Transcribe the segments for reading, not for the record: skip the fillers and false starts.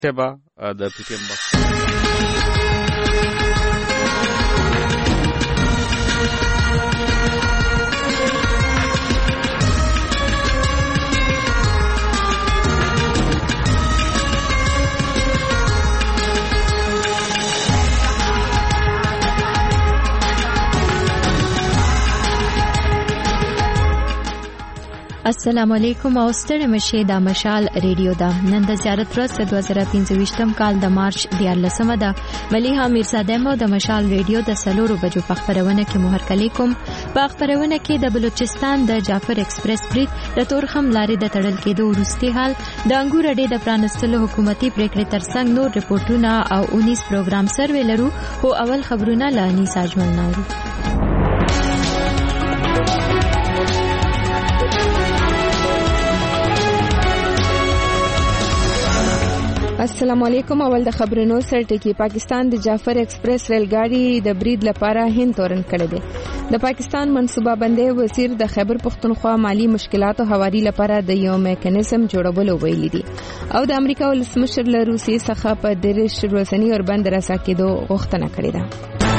تبا د پی ټی ایم السلام علیکم او ستړي مشه د مشال ریډیو دا نن د زیارت ورځ 2025 کال د مارچ 14مه ده مليحه میرزاده مو د مشال ریډیو د سلورو بجو په خبرونه کې مهر کلیکم په خبرونه کې د بلوچستان د جعفر ایکسپریس برید د تورخم لارې د تړل کېدو وروستي حال د انګور اډې د پرانستلو حکومتي پریکړې ترڅنګ نور رپورټونه او 19 پروګرام سروې لرو او اول خبرونه لانی ساجمل نورو. السلام علیکم. اول د خبرونو سرټکی پاکستان د جعفر ایکسپریس ریل ګاډي د برید لپاره هند تورن کړی دی. د پاکستان منصوبه بندي وزیر د خیبر پختونخوا مالی مشکلاتو حواري لپاره د یو میکانیزم جوړولو ویلي دي او د امریکا ولسمشر له روسیې څخه په دریش ورځنی اوربند راسا کېدو غوښتنه کړې ده.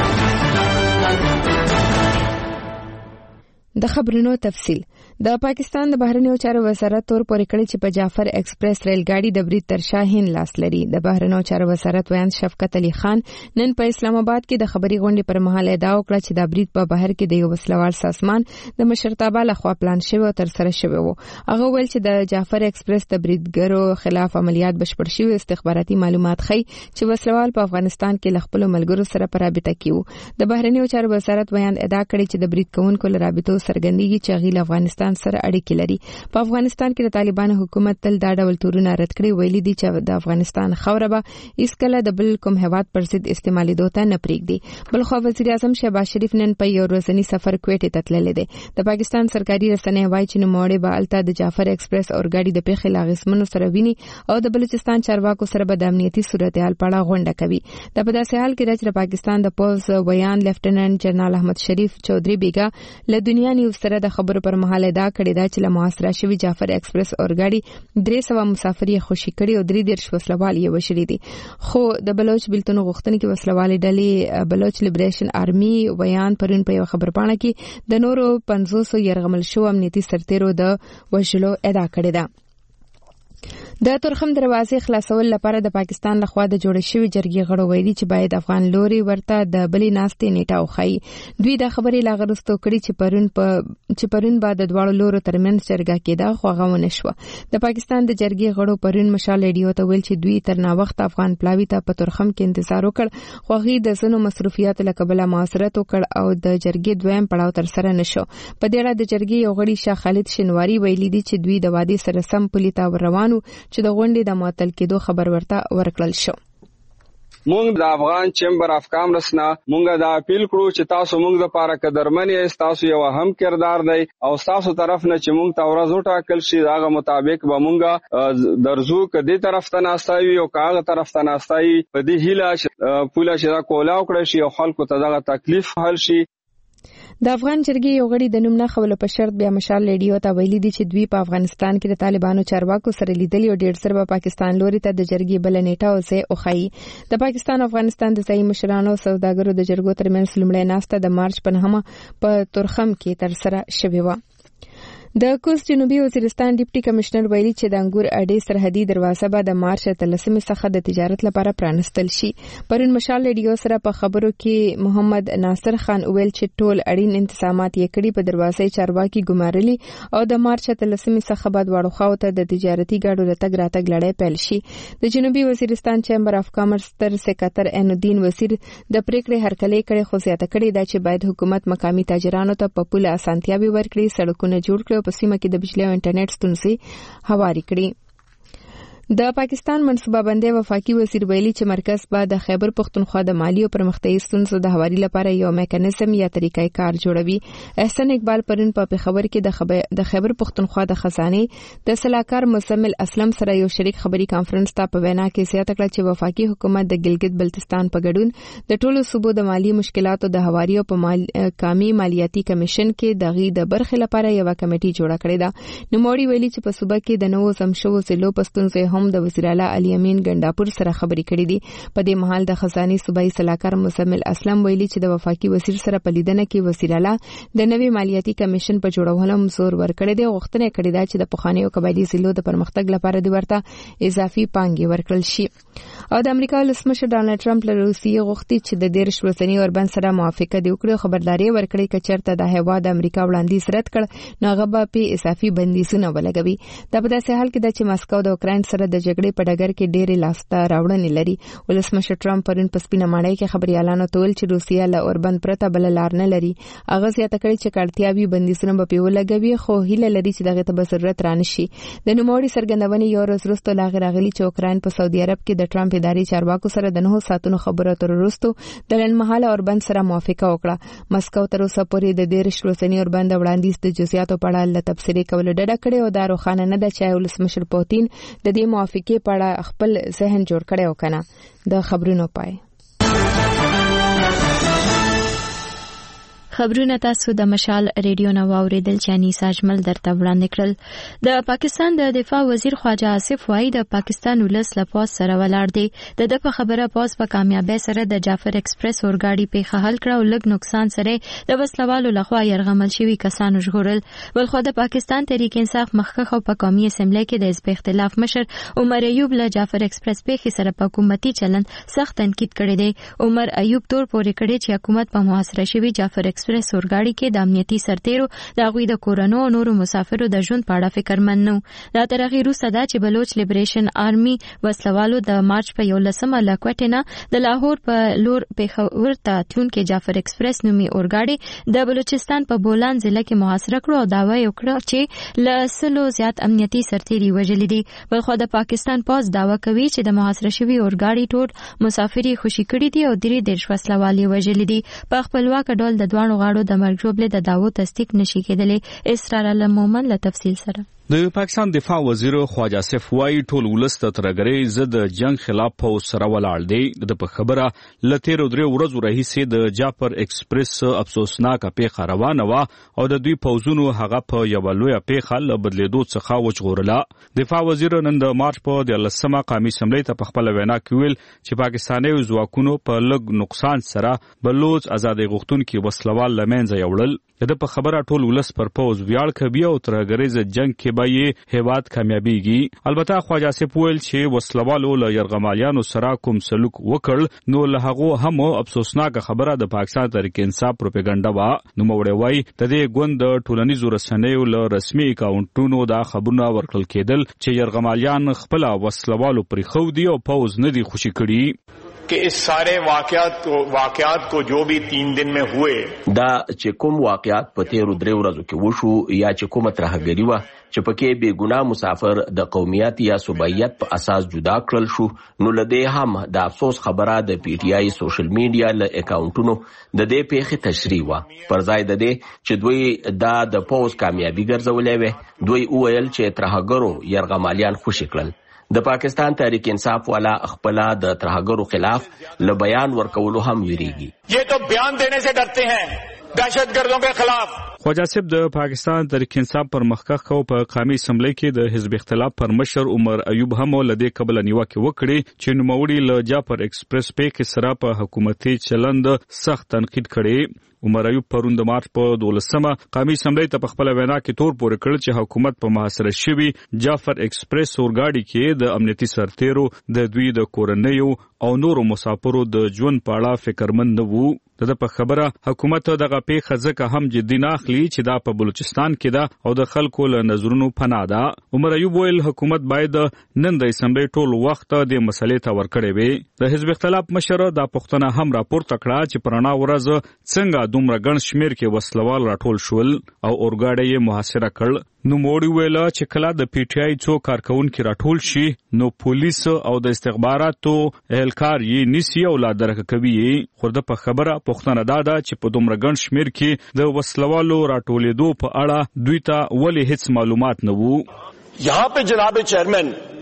د خبرونو تفصیل. د پاکستان د بهرنیو چارو وزارت تور پورې کړی چې په جعفر ایکسپریس ریل ګاډي د برید تر شاهین لاس لري. د بهرنیو چارو وزارت ویان شفقت علي خان نن په اسلام آباد کې د خبري غونډې پر مهال ادعا وکړه چې د برید په بهر کې د یو وسلوال سازمان د مشرتابه لخوا پلان شوی او تر سره شوی وو. هغه ویل چې د جعفر ایکسپریس د بریدګرو خلاف عملیات بشپړ شوی. استخباراتي معلومات ښيي چې وسلوال په افغانستان کې خپل ملګرو سره په رابطه کې وو. د بهرنیو چارو وزارت ویان ادعا کړی چې د برید کوونکو له رابطو سرګندېږي چې غیل افغانستان سره اړیکې لري. په افغانستان کې د طالبانو حکومت تل دا ډول تورونه رد کړي. ویلي دي چې د افغانستان خوره به اسکله د بل کوم هواد پر ضد استعمالي دوته نه پریږدي. بلخو وزیر اعظم شهباز شریف نن په یو ورځنی سفر کویټ ته تللی دی. د پاکستان سرکاري رسنۍ وایي چې نوموړی به الته د جعفر ایکسپریس اورګاډي د پیښې لاغسمنو سره ویني او د بلوچستان چارواکو سره به د امنیتي صورتحال په اړه غونډه کوي. د په داسې حال کې چې پاکستان د پوز ویان لیفټیننټ جنرال احمد شریف چودھری بیگا له دنیا نیوز سره د خبرو پر مهال ادعا کړې ده چې له محاصره شوی جعفر ایکسپریس اورګاډي 300 مسافر یې خوشي کړي او 3 وسلوال یې وشړي دي. خو د بلوچ بلتون غوښتنې کې وسلوالې ډلې بلوچ لیبریشن آرمي ویان پرون په یو خبرپاڼه کې د نورو 500 يرغمل شو امنیتي سرتیرو د وژلو ادعا کړې ده. د تورخم دروازې خلاصول لپاره د پاکستان لخوا د جوړ شوی جرګې غړو ویلي چې باید افغان لوري ورته د بلې ناستې نیټه وخی. دوی د خبرې لاغرستو کړي چې پرون بعد د دواړو لورو ترمنځ جرګه کېده خو هغه ونه شو. د پاکستان د جرګې غړو پرون مشال ریډیو ته ویل چې دوی تر نا وخت افغان پلاوی ته په تورخم کې انتظار وکړ خو هغه د زنو مصرفيات له کبله معاصرت وکړ او د جرګې دویم پړاو تر سره نشو. په دې اړه د جرګې یو غړي شاه خالد شنواری ویلي دي چې دوی د وادي سره سم پلیتا روانو چې د غونډې د معطل کېدو خبر ورته ورکړل شو. مونږ د افغان چیمبر اف کامرس نه مونږ دا اپیل کړو چې تاسو مونږ د پاره قدرمنې تاسو یو هم کردار دی او تاسو طرف نه چې مونږ ته ورځ ټاکل شي داغه مطابق به مونږ درزو کدي طرف ته ناستایو او کاغه طرف ته ناستایي په دې هیله پوله چې دا کولاو کړی شي او خلکو ته دغه تکلیف حل شي. د افغان جرګې یو غړي د نوم نه خولو په شرط بیا مشال ریډیو ته ویلي دي چې دوی په افغانستان کې د طالبانو چارواکو سره لیدلي او ډېر سره په پاکستان لوري ته د جرګې بل نیټه او ځای اوخی. د پاکستان او افغانستان د ځای مشرانو او سوداګرو د جرګو ترمنځ لومړی ناسته د مارچ په 9 په تورخم کې تر سره شوې و. د کوز جنوبي وزیرستان ډیپټي کمشنر ویلي چې د انګور اډې سرحدي دروازه به د مارچ 13 څخه د تجارت لپاره پرانستل شي. پرون مشال ریډیو سره په خبرو کې محمد ناصر خان ویل چې ټول اړین انتظامات یې کړي په دروازې چارواکي ګمارلي او د مارچ 13 څخه بعد واړو خاو ته د تجارتي ګاډو لټګ راتګ لړۍ پیل شي. د جنوبي وزیرستان چیمبر اف کامرس تر سکاتر انودین وزیر د پریکړې هرکلی کړي خو زیاته کړي دا چې باید حکومت مقامي تاجرانو ته په پوله اسانتیاوي ورکړي سړکونه جوړ کړي په سیمه کې د بجلی او انټرنیټ ستونزې هواري کړي. د پاکستان منصوبه بندي وفاقي وزیر ویلي چې مرکز به د خیبر پختونخوا د مالی او پرمختیايي ستونزو د حوالي لپاره یو میکانیزم یا طریقې کار جوړوي. احسان اقبال پرون په خبر کې د خیبر پختونخوا د خزانه د صلاحکار مزمل اسلم سره یو شریک خبري کانفرنس ته په وینا کې زیاته کړه چې وفاقي حکومت د ګلګت بلتستان په ګډون د ټولو صوبو د مالی مشکلاتو د حوالي او په کامي مالیاتي کمیشن کې دغه د برخې لپاره یو کمیټي جوړه کړې ده. نو موري ویلي چې په صوبه کې د نوو سمشو سلو پستونزه هم هم د وزیر اعلی علي امین ګنداپور سره خبرې کړې دي. په دې مهال د خزاني صوبایي سلاکار مزمل اسلم ویلي چې د وفاقي وزیر سره په لیدنه کې وزیر اعلی د نوي مالیاتي کمیشن په جوړولو زور ورکړی دی. غوښتنه کړې ده چې د پخوانیو قبایلی ضلعو د پرمختګ لپاره د ورته اضافي پانګې ورکړل شي. او د امریکا ولسمشر ډانلډ ټرمپ له روسیې غوښتي چې د 13 ورځني اوربند سره موافقه وکړي. خبرداري ورکړي چې چېرته د هیواد امریکا وړاندیز رد کړ نو هغه به په اضافي بندیزونه ولګوي. دا په داسې حال کې ده چې مسکو د اوکراین سره د جګړې په ډګر کې ډېرې لاسته راوړنې لري. ولسمشر ټرمپ پرون په سپینه ماڼۍ کې خبريالانو ته ویل چې روسیه له اوربند پرته بل لار نه لري. هغه زیاته کړې چې کړتیاوي بندیزونه به په ولګوي خو هیله لري چې دغه ته به ضرورت رانشي. د نوموړي څرګندونې یو ورځ وروسته راغلي چې اوکراین په سعودي عرب کې د ټرمپ اداري چارواکو سره د 9 ساعتونو خبرو اترو وروسته د لنډمهاله اوربند سره موافقه وکړه. مسکو تر اوسه پورې د 13 ورځني اوربند وړاندیز د جزئیاتو په اړه له تبصرې کول ډډه کړې او دا روښانه نه ده چې ولسمشر پوتین د دې موافقې په اړه خپل ذهن جوړ کړي او کنه. د خبرونو پای خبرونه تاسو د مشال ریډیو نو اوریدل چې انیسا اجمل درته وړاندې کړل. د پاکستان د دفاع وزیر خواجه آصف وای د پاکستان ولس له پوس سره ولاړ دی. د په خبره پوس په کامیابی سره د جعفر ایکسپریس اورګاډي په حل کړ او لږ نقصان سره د وسلوالو لخوا يرغمل شوی کسانو ژغورل. ولخوا د پاکستان تحریک انصاف مخکخ او په قومي اسمبلی کې د حزب اختلاف مشر عمر ایوب له جعفر ایکسپریس په سره په حکومتي چلند سخت تنقید کړی دی. عمر ایوب تور پورې کړی چې حکومت په محاصره شوی جعفر ایکسپریس اورګاډي کې د امنیتي سرتیرو د غوی د کورونو او نورو مسافرو د ژوند په اړه فکرمن نو. دا تر هغه وروسته دا چې بلوچ لیبریشن آرمي وسلوالو د مارچ په 11 لکوټنه د لاهور په لور پیښور ته تون کې جعفر ایکسپریس نومي اورګاډي د بلوچستان په بولان ضلع کې محاصره کړو او داوا وکړه چې لسلو زیات امنیتي سرتیري وژل دي. بلخو د پاکستان پوز داوا کوي چې د محاصره شوی اورګاډي ټول مسافري خوشي کړي دي او درې وسلوالي وژل دي. په خپلواک ډول د دوانو غاړو د مرګ جوړبل د داوو تصدیق نشي کېدلی. اسرار المومن له تفصیل سره د پاکستان دفاع وزیر خواجه آصف وای ټول ولست ترګری زد جنگ خلاف په سره ولاړ دی. د په خبره لته درې ورځې راهیسې د جعفر ایکسپریس افسوسناک پیښه روانه و او د دوی پوزونو هغه په یو لوی پیښه ل بدلیدو څخه وچغورله. دفاع وزیر نن د مارچ په 13 قومي اسمبلی ته په خپل وینا کې ویل چې پاکستاني ځواکونو په لږ نقصان سره بلوچ ازادي غوښتونکو وسلوال لمنځه یوړل. د په خبره ټول ولس پر پوز ویاړ کوي او ترګریز جنگ کې به یې هیواد کامیابیږي. البته خواجه آصف ویل چې وسلوالو له يرغمالیانو سره کوم سلوک وکړ نو له هغه هم افسوسناک خبره د پاکستان تحریک انصاف پروپاګاندا وا. نو موړی وای د دې ګوند ټولنیزو رسنیو له رسمي اکاونټونو دا خبرونه ورکړل کېدل چې يرغمالیان خپل وسلوالو پرې خو دي او پوز نه دي خوشي کړي कि इस सारे वाकयात को जो भी 3 दिन में हुए دا چې کوم واقعات په 13 ورځو کې وشو یا چې کومه ترهګری و چې پکې بے ګناه مسافر د قومیت یا صوبایت په اساس جدا کړل شو نو لدې هم د افسوس خبره د پی ټی آی سوشل میډیا له اکاونټونو د دې پیښې تشریح و. پر ځای د دې چې دوی د پوز کامیابی ګرځولې وي دوی وویل چې ترهګرو يرغمالیان خوشی کړل. د پاکستان تحریک انصاف والا خپل د ترهګرو خلاف ل بیان ورکولو هم ویریږي. یہ تو بیان دینے سے ڈرتے ہیں دہشتگردوں کے خلاف. خواجه آصف د پاکستان تحریک انصاف پر مخکخ او په قومي اسمبلی کې د حزب اختلاف پر مشر عمر ایوب هم لدې قبل نیوکه وکړي چې نوموړي له جعفر ایکسپریس په سره په حکومتي چلند سخت تنقید کړي. عمر ایوب پرون د مارچ په 12 قومي اسمبلی ته په خپل وینا کې تور پورې کړ چې حکومت په محاصره شوی جعفر ایکسپریس اورګاډي کې د امنیتي سرتیرو د دوی د کورنیو او نورو مسافرو د ژوند په اړه فکرمن نه وو. د په خبره حکومت دغه پیښه ځکه هم جدي نه اخلي چې دا په بلوچستان کې ده او د خلکو له نظرونو پناه ده. عمر ایوب ویل حکومت باید نن د اسمبلی ټول وخت د مسلې ته ورکړي وي. د حزب اختلاف مشر د پښتنه هم راپورته کړه چې پرانا ورځ څنګه دومره ګڼ شمیر کې وسلوال راټول شول او اورګاډي یې محاصره کړ. نو موړی ویل چې کله د پی ټی آی څو کارکونکو راټول شي نو پولیس او د استخباراتو اهلکار یې نسی او لا درک کوي. خو د په خبره پښتنه دادا چې په دومره ګڼ شمیر کې د وسلوالو راټولېدو په اړه دوی ته ولې هیڅ معلومات نه وو. यहाँ पे जनाब चेयरमैन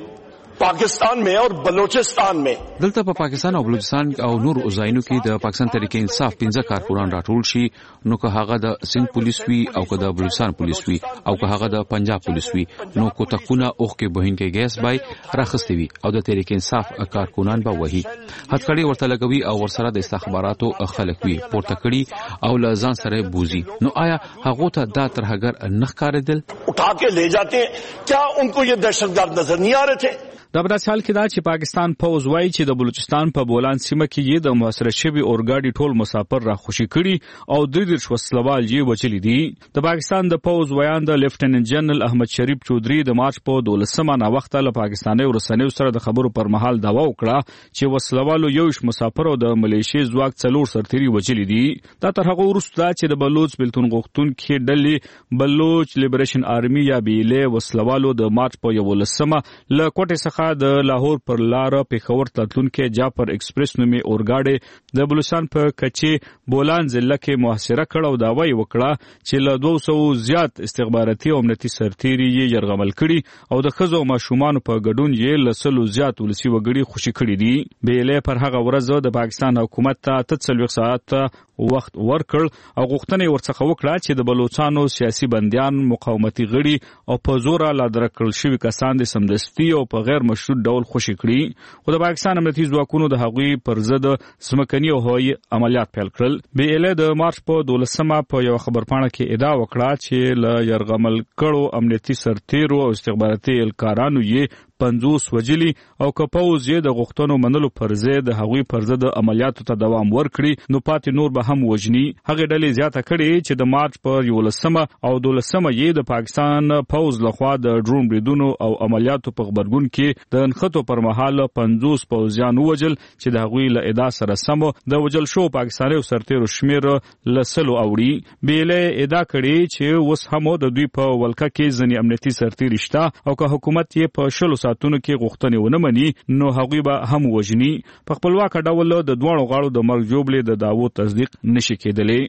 पाकिस्तान में और बलूचिस्तान में دلته په پاکستان او بلوچستان او نور ځایونو کې د پاکستان تحریک انصاف 15 کارکونان راټول شي نو که هغه د سند پولیس وي او که د بلوچستان پولیس وي او که هغه د پنجاب پولیس وي نو کوتکونه اوخ کې بهین کې ګیس بای راخستي وي او د تحریک انصاف کارکونان به وਹੀ هڅکړي ورته لګوي او ورسره د استخباراتو خلک وي پورته کړي او لزان سره بوزي نو آیا هغه ته دا ترهګر نه ښکارېدل उठा के ले जाते हैं क्या उनको ये दहशतगर्द नजर नहीं आ रहे थे دا په حال کې دا چې پاکستان پوز وایي چې د بلوچستان په بولان سیمه کې یې د محاصره شوی اورګاډي ټول مسافر را خوشي کړي او د دې وسلوال یې وچلی دي د پاکستان د پوز ویان د لیفټیننټ جنرال احمد شریف چودري د مارچ په 12مه نا وخت له پاکستاني ورسنیو سره د خبرو پر مهال داوا وکړه چې وسلوالو یوش مسافر او د ملیشي ځواک څلور سرتيري وچلی دي دا تر هغه وروسته چې د بلوچ بلتون غوښتون کې ډلې بلوچ لیبریشن آرمي یا بیلې وسلوالو د مارچ په 11مه له کوټې څخه د لاهور پر لار پیښور تلونکو جعفر ایکسپریس نومي اورګاډي د بلوچستان په کچي بولان ضلع کې محاصره کړ او دا وایي وکړه چې له 200 زیات استخباراتي او امنیتي سرتيري یې يرغمل کړي او د خزو ماشومان په ګډون یې لسلو زیات ولسی وګړي خوشي کړي دي بیلې پر هغه ورځ د پاکستان حکومت ته 43 ساعت وخت ورکړ او غوښتنه ورڅخه وکړه چې د بلوچستانو سیاسي بنديان مقاومتي غړي او په زور لا درکړل شوی کسان د سمدستي او په غیر مشروع ډول خوشي کړي خو د پاکستان امنیتي ځواکونو د هغوی پر ضد سمکني او هوایي عملیات پیل کړل بي ال د مارچ په 12مه په یو خبرپاڼه کې ادعا وکړه چې ل يرغمل کړو امنیتي سرتیرو او استخباراتي الکارانو یې 50 وجلی او کپوز یې د غوښتنو منلو پر ضد د هغوی پر ضد عملیاتو ته دوام ورکړي نو پاتې نور به هم وجني هغه ډلې زیاته کړي چې د مارچ په 11مه او 12مه یې د پاکستان فوز لخوا د ډرون بریدونو او عملیاتو په خبرګون کې د انخطو پر مهال 50 پوځیان وجل چې د هغوی له ادعا سره سم د وجل شو پاکستاني سرتیرو شمیر لسلو اوړي بیلې ادعا کړي چې اوس هم د دوی په ولکه کې ځنی امنیتي سرتیري شته او که حکومت یې په شلو ساتونو کې غوښتنې ونه مني نو هغوی به هم وژني په خپلواک ډول د دوه غاړو د مرګ جوړې د داوو تصدیق نشي کېدلی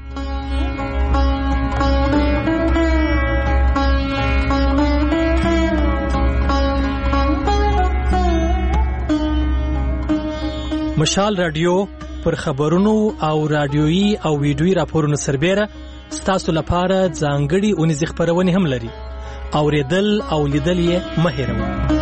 مشال رادیو پر خبرونو او رادیويي او ویډیويي راپورونو سربېره ستاسو لپاره ځانګړي اونیزې خبرونه هم لري اوریدل او لیدل یې مه هېروئ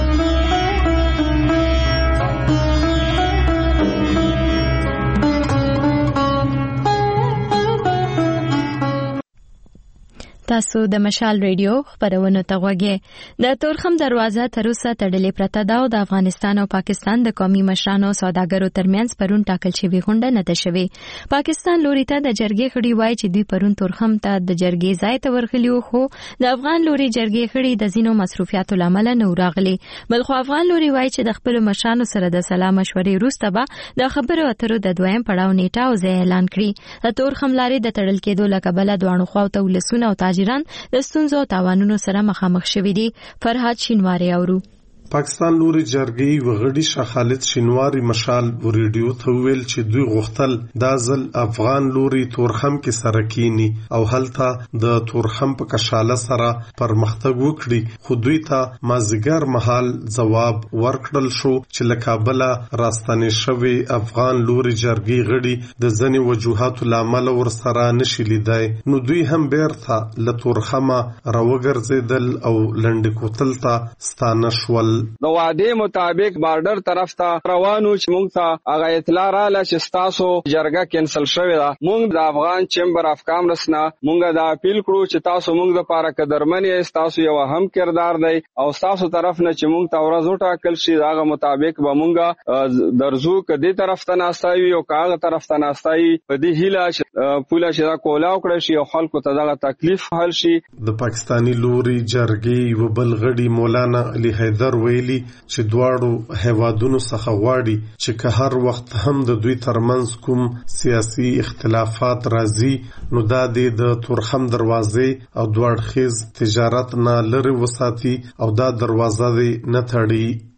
تاسو د مشال ریډیو خبرونه ته غوږی د تورخم دروازه تر اوسه تړلې پرته ده او د افغانستان او پاکستان د قومي مشرانو سوداګرو ترمنځ پرون ټاکل شوی غونډه نه ده شوې پاکستان لوري ته د جرګې خړی وایي چې دوی پرون تورخم ته د جرګې ځای ته ورغلیو خو د افغان لوري جرګې خړی د زینو مصروفیاتو لامل نه راغلي بل خو افغان لوري وایي چې د خپل مشرانو سره د سلام مشورې وروسته به د خبرو اترو د دویم پړاو نیټه او ځای اعلان کړي د تورخم لارې د تړل کېدو لکبله دوانو خواته ولسونه او تاجران د ستونزو او تاوانونو سره مخامخ شوي دي فرهاد شینواری اورو پاکستان لوري جرګې وغړي شاه خالد شینواری مشال ریډیو ته ویل چې دوی غوښتل د ځل افغان لوري تورخم کې سره کینی او هلته د تورخم په کشاله سره پرمختګ وکړي خو دوی ته مازیګر محل جواب ورکړل شو چې له کابل راستنې شوی افغان لوري جرګې غړي د ځنې وجوهاتو لامل ورسره نشي لیدای نو دوی هم بیرته له تورخمه راوګرځیدل او لنډ کوتل ته ستانه شول د وعده مطابق بارډر طرف ته روانو چې موږ ته هغه اطلاع رااله چې تاسو جرګه کینسل شوې ده موږ د افغان چیمبر اف کامرس نه موږ دا اپیل کړو چې تاسو موږ د پاره قدرمن یې تاسو یو هم کردار دی او تاسو طرف نه چې موږ ته ورځ وټاکل شي هغه مطابق به موږ درځو کدي طرف ته ناستایو او کاغه طرف ته ناستای په دې هیله پوله چې دا کولا وکړي شي او خلکو ته دغه تکلیف حل شي د پاکستانی لوري جرګې و بلغړي مولانا علي حیدر ویلي چې دواړو هیوادونو څخه غواړي چې که هر وخت هم د دوی ترمنځ کوم سیاسي اختلافات راځي نو دا د تورخم دروازې او دواړخیز تجارت نه لري وساتي او دا دروازه نه تړي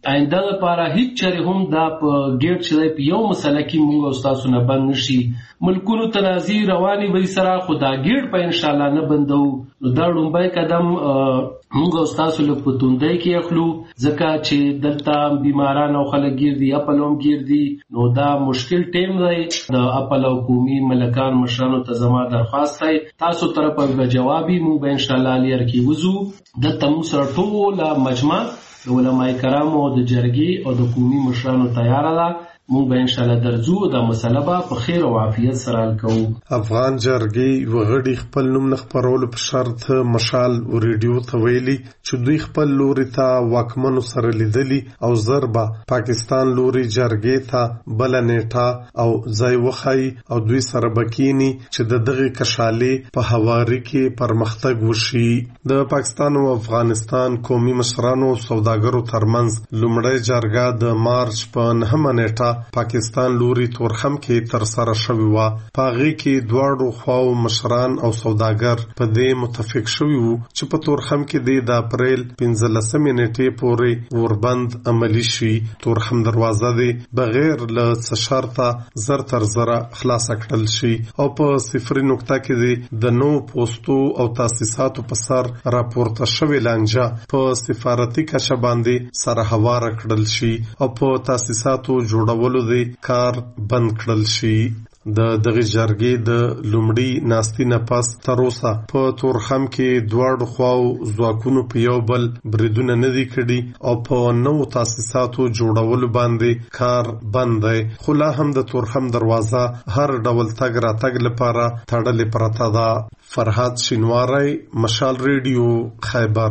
آینده لپاره هیڅ چره هم دا په ګیټ چې په یو مسله کې موږ او تاسو نه بند نشي. ملکونو تنازع رواني وي سره خو دا ګیټ په ان شاء الله نه بندو. نو دا لومبای قدم موږ او تاسو له پتوندای کې اخلو ځکه چې دلته بیماران او خلک ګرځي اپلوم ګرځي. نو دا مشکل ټیم دی. د اپل او قومي ملکان مشرانو ته زما درخواست دی تاسو طرفه به جوابي موږ به ان شاء الله لیر کې وزو د تمو سره ټول مجمع د علماء کرامو او د جرګې او د قومي مشرانو تیار ده. موږ به ان شاء الله درځو دا مسله به په خیر او عافیت سره حل کوو. افغان جرګې وغړي خپل نوم نه خپرولو په شرط مشال ریډیو ته ویلي چې دوی خپل لوري ته واکمنو سره لیدلي او ضربه پاکستان لوري جرګې ته بل نیټه او ځای وخی او دوی سره بکینی چې د دغه کشالي په حواري کې پرمختګ وشي. د پاکستان او افغانستان قومي مشرانو او سوداګرو ترمنځ لومړی جرګه د مارچ په 9 نیټه پاکستان لوري تورخم کې تر سره شوی و. پاغي کې دواړو خواو مشران او سوداګر په دې متفق شوی وو چې په تورخم کې د اپریل 15 نیټې پورې وربند عملی شي. تورخم دروازه دی بغیر له شرطه زر تر زره خلاص کړل شي او په 0 نقطه کې د نو پوسټو او تاسیساتو په سر راپورته شوی لانجه په سفارتي کچه باندې سره هوار کړل شي او په تاسیساتو جوړولو دی کار بند کړل شي. د دغه جرګې د لومړی ناستي نه پس تر اوسه په تورخم کې دواړو خواو ځواکونو په یو بل بریدونه نه دي کړي او په نو تاسیساتو جوړولو باندې کار بند دی. خو لا هم د تورخم دروازه هر ډول تګ راتګ لپاره تړلې پرته ده. فرهاد شینواری، مشال ریډیو، خیبر.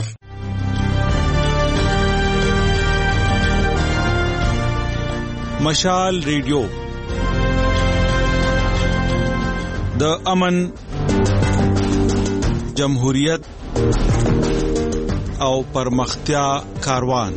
مشال ریډیو د امن، جمهوریت او پرمختیا کاروان.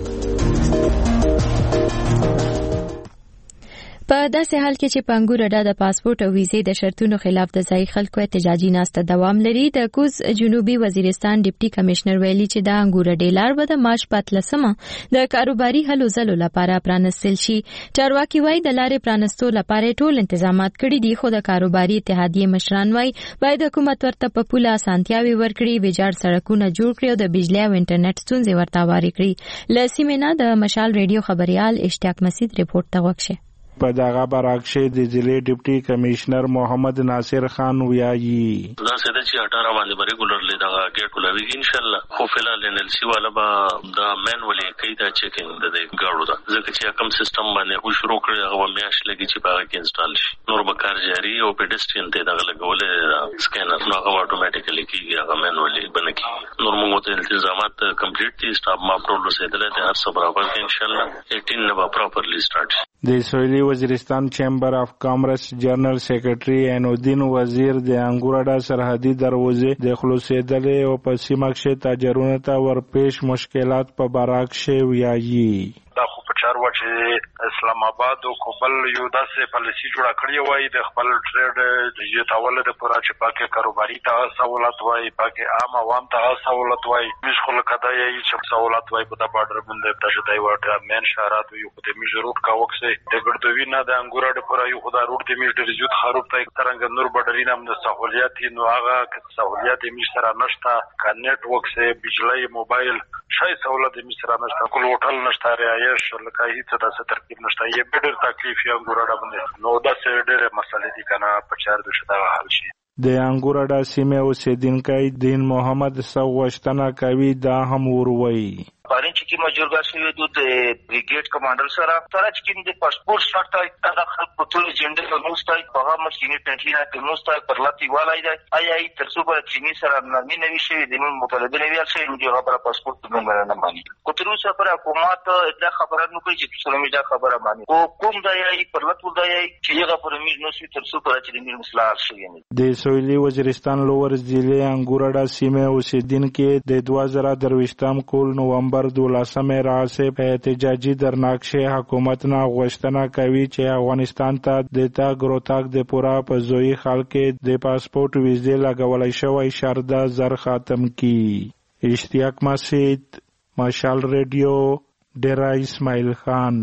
په داسې حال کې چې پنګور اډا د پاسپورت او ویزې د شرطونو خلاف د ځای خلکو احتجاجي ناسته دوام لري. د کوز جنوبي وزیرستان ډیپټي کمشنر ویلي چې د انګور اډې لار به د مارچ 15 د کاروباري هلو ځلو لپاره پرانستل شي. چارواکي وایي د لارې پرانستو لپاره ټول انتظامات کړي دي، خو د کاروباري اتحادیې مشران وایي باید حکومت ورته په پوله اسانتیاوي ورکړي، ویجاړ سړکونه جوړ کړي او د بجلی او انټرنیټ ستونزې ورته هوارې کړي. له سیمې نه د مشال ریډیو خبريال اشتیاق مسعود ریپورت ته وکړي. په دغه برعکس د ضلع ډیپټي کمشنر محمد ناصر خان ویایي دا سده چې 18 باندې ریګولرلی دا ګیټ ولوي ان شاء الله. خو فلال ان ال سی والا با دا مینولي کیدا چیکینګ د ګاړو دا ځکه چې کوم سیستم باندې خو شروع کړی هغه میاش لګي چې باغ کې انسټال شي. نور به کار جاری او پیډستریان ته دا لګولې سکینر نو هغه اتوماتیکلی کیږي، هغه مینولي بنکی. نور موږ ته التزامات کمپلیټ دي، سټاف ما پرول رسیدل دي، هر څه برابر دي ان شاء الله. 18 نو پراپرلی سٹارټ. د سویلی وزیرستان چیمبر اف کامرس جنرال سیکریټری عینالدین وزیر د انګورډا سرحدي دروازې د خلاصېدلې او په سیمه کې تاجرونو ته ورپېښ مشکلات په برعکس ویایي. دا خو په چاروا چې اسلام آباد او کوبل یو داسې پالیسي جوړه کړې وای د خپل ټریډ د یتاول د پورا چې پاکه کاروباري ته سہولت وای، پاکه عام عوام ته سہولت وای، مش خلک کداي چې سہولت وای په د بارډر باندې د ځای وټه مین شهرات یو خو د میج روټ کا وکسه د ګردوی نه د انګورډ پورا یو خدای روټ د میج د زیات خروب ته څنګه نور بډرینه هم د سہولیت نو هغه سہولیت میج سره نشته، کا نیټ ورک سه بجلی موبایل شای سہولت میج سره نشته، کول هوټل نشته، رعایش لکه هیڅ داسې ترکیب نشته. یې ډېر تکلیف یې انګورډا باندې نو داسې ډېر مسلې دي کنه په چار د شته حل شي. د انګورډا سیمه اوسیدونکو دین محمد سوغشتنه کوي دا هم وروي. پارین چې کی مجورګا شوی د بریګیډ کمانډر سره چې کی د پاسپورت شرط دا خلک په ټول جنډر نو ستای په هغه مشکینه پنځه نه نو ستای پر لاتی والای دی آی تر څو پر چینی سره نرمي نوي شي د نن مطالبه نوي شي د خبره پاسپورت نه مانی کو تر اوسه پر حکومت دا خبره نو کوي چې څومره دا خبره مانی کوم دی پر لټول دی چې هغه پر میز نو سي تر څو پر چې د مصلاح شي. د سویلی وزیرستان لوور ضلع انګورډا سیمه اوسیدونکو د 2023 کول نومبر 12 راځي په احتجاجي درناکشه حکومت نه غوښتنه کوي چې افغانستان ته د تاګ روتاګ د پورا په زوی خلک د پاسپورت ویزه لګولای شوی شرط زر ختم کی. اشتیاق مسعود، مشال ریډیو، ډیرا اسماعیل خان.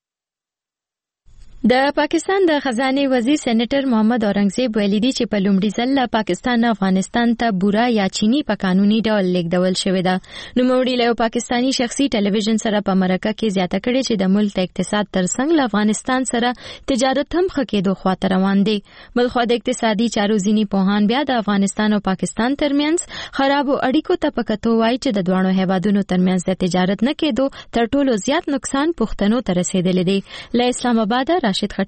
د پاکستان د خزانه وزیر سېنیټر محمد اورنګزیب ویلي دی چې په لومړي ځل له پاکستان افغانستان ته بورا یا چینی په قانوني ډول لیږدول شوې ده. نوموړي له پاکستانی شخصي ټلویزیون سره په مرکه کې زیاته کړې چې د ملک د اقتصاد ترڅنګ له افغانستان سره تجارت هم ښه کېدو خواته روان دی. بلخوا د اقتصادي چارو ځینې پوهان بیا د افغانستان او پاکستان ترمنځ خرابو اړیکو ته په کتو وایي چې د دواړو هیوادونو ترمنځ د تجارت نه کېدو تر ټولو زیات نقصان پښتنو ته رسیدلی دی. له اسلام آباد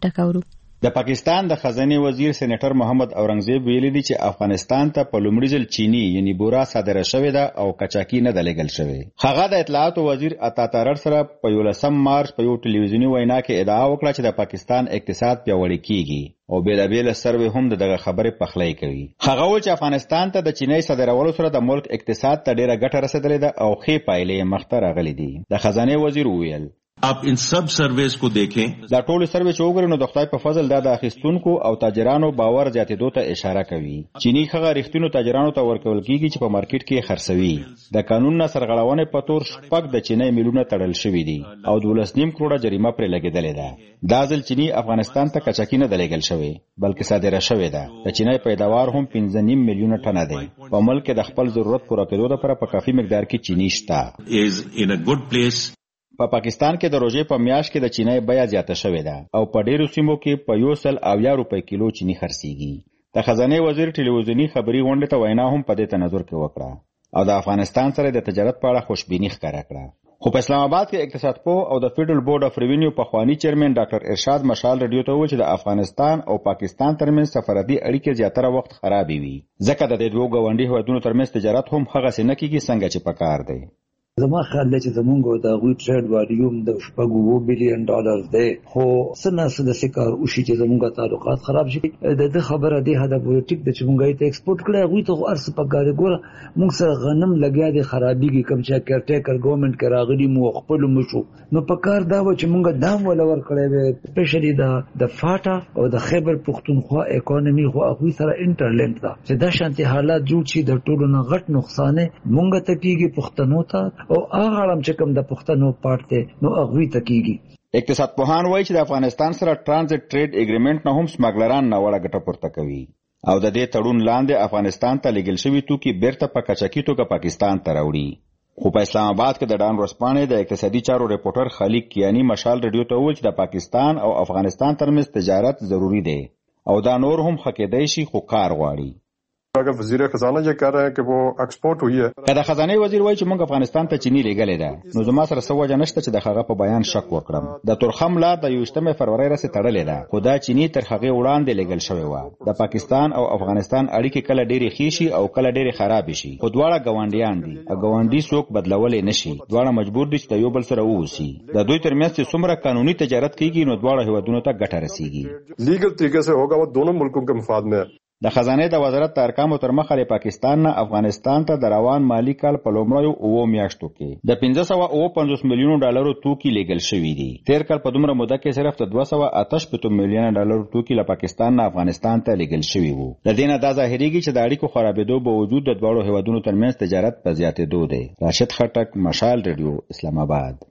د پاکستان د خزانه وزیر سېنیټر محمد اورنګزیب ویلي دی چې افغانستان ته په لومړي ځل چینی یعنی بورا صادره شوې ده او کچاکی نه ده لګل شوې. هغه د اطلاعاتو وزیر عطا تارړ سره په 11 مارچ په یو ټلویزیونی وینا کې ادعا وکړه چې د پاکستان اقتصاد پیاوړی کیږي او بیلابیل سروې هم دغه خبرې پخلی کوي. هغه وویل چې افغانستان ته د چینی صادرولو سره د ملک اقتصاد ته ډیره ګټه رسیدلې ده او ښې پایلې مخته راغلي دي. د خزانه وزیر وویل आप इन सब सर्वेस को देखें. دا ټول سروې چې وګورئ نو د خدای په فضل دا د اخیستونکو او تاجرانو باور زیاتېدو ته اشاره کوي. چینی هغه رښتینو تاجرانو ته ورکول کیږي چې په مارکیټ کې خرڅوي. د قانون نه سرغړونې په تور شپږ د چینی میلیونه تړل شوي دي او 12.5 کروڑه جریمه پرې لګېدلې ده. دا ځل چینی افغانستان ته کچاکی نه ده لېږل شوې بلکې صادره شوې ده. د چینی پیداوار هم 15.5 میلیونه ټنه دی. په ملک کې د خپل ضرورت پوره کېدو لپاره په کافي مقدار کې چینی شته. is in a good place. په پاکستان کې د روژې په میاشت کې د چینی بیه زیاته شوې ده او په ډیرو سیمو کې په 100 روپۍ کیلو چینی خرڅیږي. د خزانه وزیر ټلویزیونی خبري غونډې ته وینا هم په دې تناظر کې وکړه او د افغانستان سره د تجارت په اړه خوشبیني ښکاره کړه. خو په اسلام آباد کې اقتصاد پوه او د فیډرل بورډ اف ریوینیو پخوانی چیرمن ډاکټر ارشاد مشال رادیو ته وویل چې د افغانستان او پاکستان ترمنځ سفارتي اړیکې زیاتره وخت خرابې وي ځکه د دې دوه ګاونډي هیوادونو ترمنځ تجارت هم هغسې نه کیږي څنګه چې پکار دی. زما خیال دی چې زمونږ د هغوی ټریډ والیوم د 2 بلین ډالر دی خو څه نه څه داسې کار وشي چې زمونږ تعلقات خراب شي. د خبره دی هدف وي ټیک د چې مونږ یې ته ایکسپورټ کړی هغوی ته خو هر څه پکار ګوره مونږ سره غنم لګیا دی خرابېږي کوم چې کیرټیکر ګورنمنټ کې راغلي مو خپلو مشو نو پکار دا و چې مونږ دام ولا ورکړی وی سپیشلی د فاټا او د خیبر پښتونخوا اکانومي خو هغوی سره انټرلینک ده چې دا شانتي حالات جوړ شي د ټولو نه غټ نقصان مونږ ته کېږي پښتنو ته او هغه عالم چې کوم د پښتنو پارت دی نو هغوی ته کېږي. اقتصاد پوهان وایي چې د افغانستان سره ټرانزیټ ټریډ اګریمنټ نه هم سمګلران ناوړه ګټه پورته کوي او د دې تړون لاندې افغانستان ته لېږل شوي توکي بیرته په کچاکي توګه پاکستان ته راوړي. خو په اسلام آباد کې د ډان ورځپاڼې د اقتصادي چارو ریپورټر خالق کیانی مشال رادیو ته وویل چې د پاکستان او افغانستان ترمنځ تجارت ضروری دی او دا نور هم ښه کېدی شي خو کار غواړي. اگر وزیر خزانه یہ کہہ رہے ہیں کہ وہ ایکسپورٹ ہوئی ہے. دا خزانه وزیر وایي چې موږ افغانستان ته چینی لېږلې ده نو زما سره څه وجه نشته چې د هغه په بیان شک وکړم. د تورخم لار د 21 فروری راځي تړلې ده خو دا چینی تر هغه وړاندې لېږل شوی و. د پاکستان او افغانستان اړیکې کله ډېرې ښې شي او کله ډېرې خراب شي خو دواړه ګاونډیان دي او ګاونډي څوک بدلولې نشي. دواړه مجبور دي چې د یو بل سره ووسي. د دوی ترمنځ چې څومره قانوني تجارت کیږي نو دواړه هیوادونو ته ګټه رسیږي. لیګل طریقے سے ہوگا وہ دونوں ملکوں کے مفاد میں. د خزانه د وزارت د ارقامو تر مخه له پاکستان نه افغانستان ته د روان مالی کال په لومړیو 9 میاشتو کې د 550 میلیونو ډالرو توکي لیږل شوي دي. تیر کال په دومره موده کې صرف د 288 میلیونه ډالرو توکي له پاکستان نه افغانستان ته لیږل شوي وو. د دې نه دا ظاهرېږي چې د اړیکو خرابېدو باوجود د دواړو هیوادونو ترمنځ تجارت په زیاتېدو دی. راشد خټک، مشال رادیو، اسلام آباد.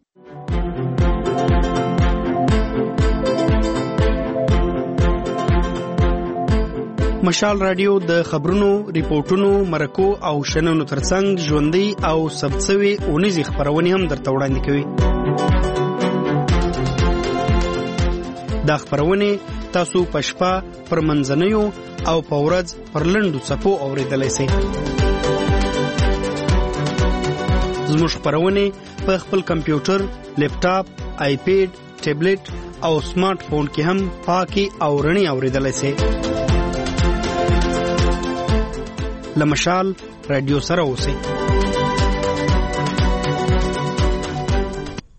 مشال رادیو د خبرونو، ریپورتونو، مرکو او شننو ترڅنګ ژوندۍ او ثبتسوي اونیزې خبرونه هم درته وړاندې کوي. دا خبرونه تاسو په شپه پر منځنیو او په ورځ پر لنډو څپو اورېدلای شئ. زموږ خبرونه په خپل کمپیوټر، لیپټاپ، آیپیډ، ټابلیټ او سمارټ فون کې هم پاکي او رڼي اورېدلای شئ. لمشال رادیو سره اوسئ.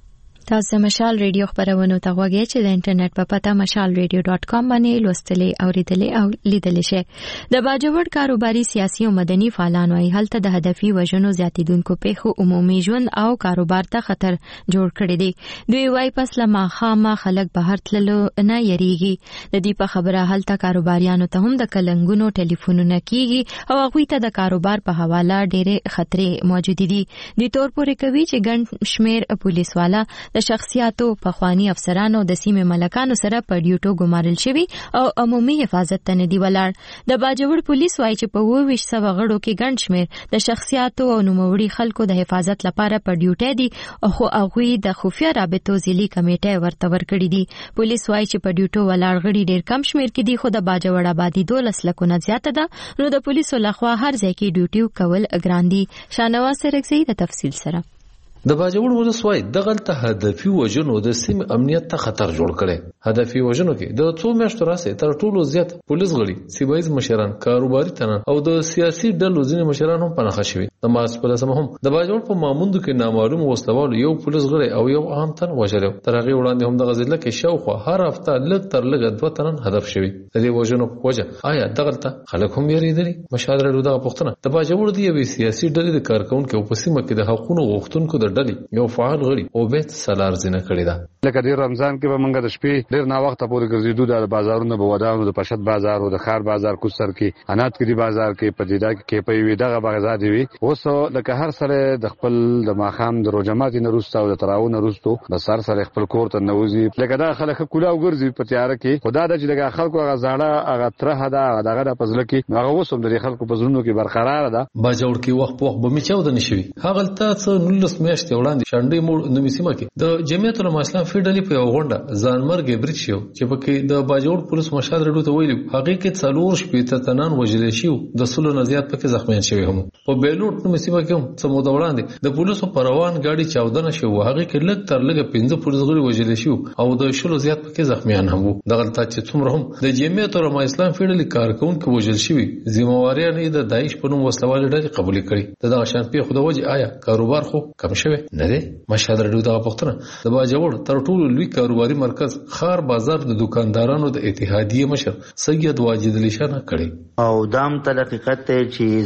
تاسو مشال ریډیو خبرونه ته غوږی چې د انټرنیټ په پته mashalradio.com باندې لوستلې اوریدلې او لیدلې شئ. د باجوړ کاروباري سیاسي او مدني فعالانو یې هلته د هدفي وژنو زیاتیدونکو پیښو عمومي ژوند او کاروبار ته خطر جوړ کړی دی. دوی وايي پس لمه خامه خلک بهر تللو نه یریږي. د دې په خبره هلته کاروباریانو ته هم د کلنګونو ټلیفونونه کیږي او هغوی ته د کاروبار په حواله ډېرې خطرې موجود دي. د تور پورې کوي چې ګڼ شمیر پولیس والا د شخصیاتو پخوانی افسرانو د سیمې ملکانو سره په ډیوټو ګمارل شوی او عمومي حفاظت ته نه دی ولاړ. د باجوړ پولیس وايي چې په 22 غړو کې ګڼ شمیر د شخصیاتو او نوموړي خلکو د حفاظت لپاره په ډیوټي دي او هغوی د خفیه رابطو ځلي کمیټه ورته ورکړي دي. پولیس وايي چې په ډیوټو ولاړ غړي ډیر کم شمیر کې دي خو د باجوړ آبادی 12 لکه نه زیاته ده نو د پولیسو لخوا هر ځای کې ډیوټي کول ګران دي. شانواز سرکزی د تفصیل سره. د باجوړ ولسوالۍ دغلته هدفي وژنو د سیمې امنیت ته خطر جوړ کړي. هدفي وژنو کې د څو میاشتو راځي تر ټولو زیات پولیس غړي، سیمایي مشران، کاروباري تنان او د سیاسي ډلو ځینې مشران هم پناه شوي. د مارچ په 10 هم د باجوړ په ماموندو کې نامعلوم وسلوال یو پولیس غړي او یو عام تن وژل. تر هغه وړاندې هم د غزل کې شاوخوا هر هفته لږ تر لږه 2 تنن هدف شوي. د دې وژنو په وجه آیا دغلته خلک هم یریدلي؟ مشاهده لرو دغه پوښتنه د باجوړ دی یو سیاسي ډلې د کارکونکو په سیمه کې د حقوقو غوښتونکو د ډلې یو فعال غړي او بیت سالار زنه کړی دا. لکه د رمضان کې به موږ د شپې ډیر نا وخت پورې ګرځېدو د بازارونو په ودانو د پشت بازار او د خار بازار کوسر کې انات کې دی بازار کې پدیدا کې په وی دغه بازار دی. اوس لکه هر سره د خپل د ماخام د روجمات نه روسته او د تراون روستو د سر سره خپل کور ته نوځي. لکه دا خلک کولا وګرځي په تیار کې خدا د چې د خلکو غزاړه هغه تره دا دغه د پزله کې هغه وسوم د خلکو په زړونو کې برقرار ده. باجوړ کې وخت په وخت به میچاو د نشوي. هغه ته 19 میاشتې وړاندې شانډې موړ نو سیمه کې د جمعیت العلماء اسلام فیډرالي په یو غونډه ځانمرګ برید شو چې پکې د باجوړ پولیس مشهد رډو ته ویلي هغه کې څلور شپې تنان وژل شي د سلو نه زیات پکې زخمیان شوی هم. په بیلوټ نو سیمه کې هم څه موده وړاندې د پولیسو پروان گاډي چاودنه شو هغه کې لږ تر لږه 15 پولیس غړي وژل شي او د شلو زیات پکې زخمیان هم وو. دغه چې څومره هم د جمعیت العلماء اسلام فیډرالي کارکونکو وژل شي ذمہواری نه د داعش په نوم وسلوال ډلې قبول کړي. د شان په خو د وجه آیا کاروبار خو کم شوی نه دی؟ مشهد رډو دغه پښتنه د باجوړ تر ټولو لوی کاروباري مرکز خار بازار د دکاندارانو د اتحادیه مشر سید واجد علي شاه کړي او دام تل حقیقت ته چې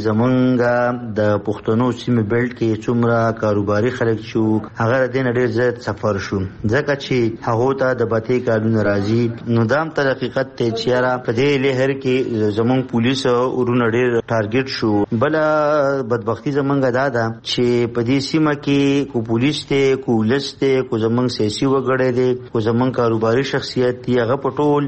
زمونږ د پښتنو سیمه بیلټ کې څومره کاروباري خلک شو هغه د دې ډېر زیات سفر شو ځکه چې هغه ته د باتې کارونه راځي. نو دام تل حقیقت ته چې را په دې لهر کې زمونږ پولیس ورونه ډېر ټارګټ شو. بل بدبختی زمونږ دا ده چې په دې سیمه کې کو پولیس ته کو ولسته کو زمونږ سیاسي وګړي دي کو زمونږ کاروباري شخصیت دی هغه پټول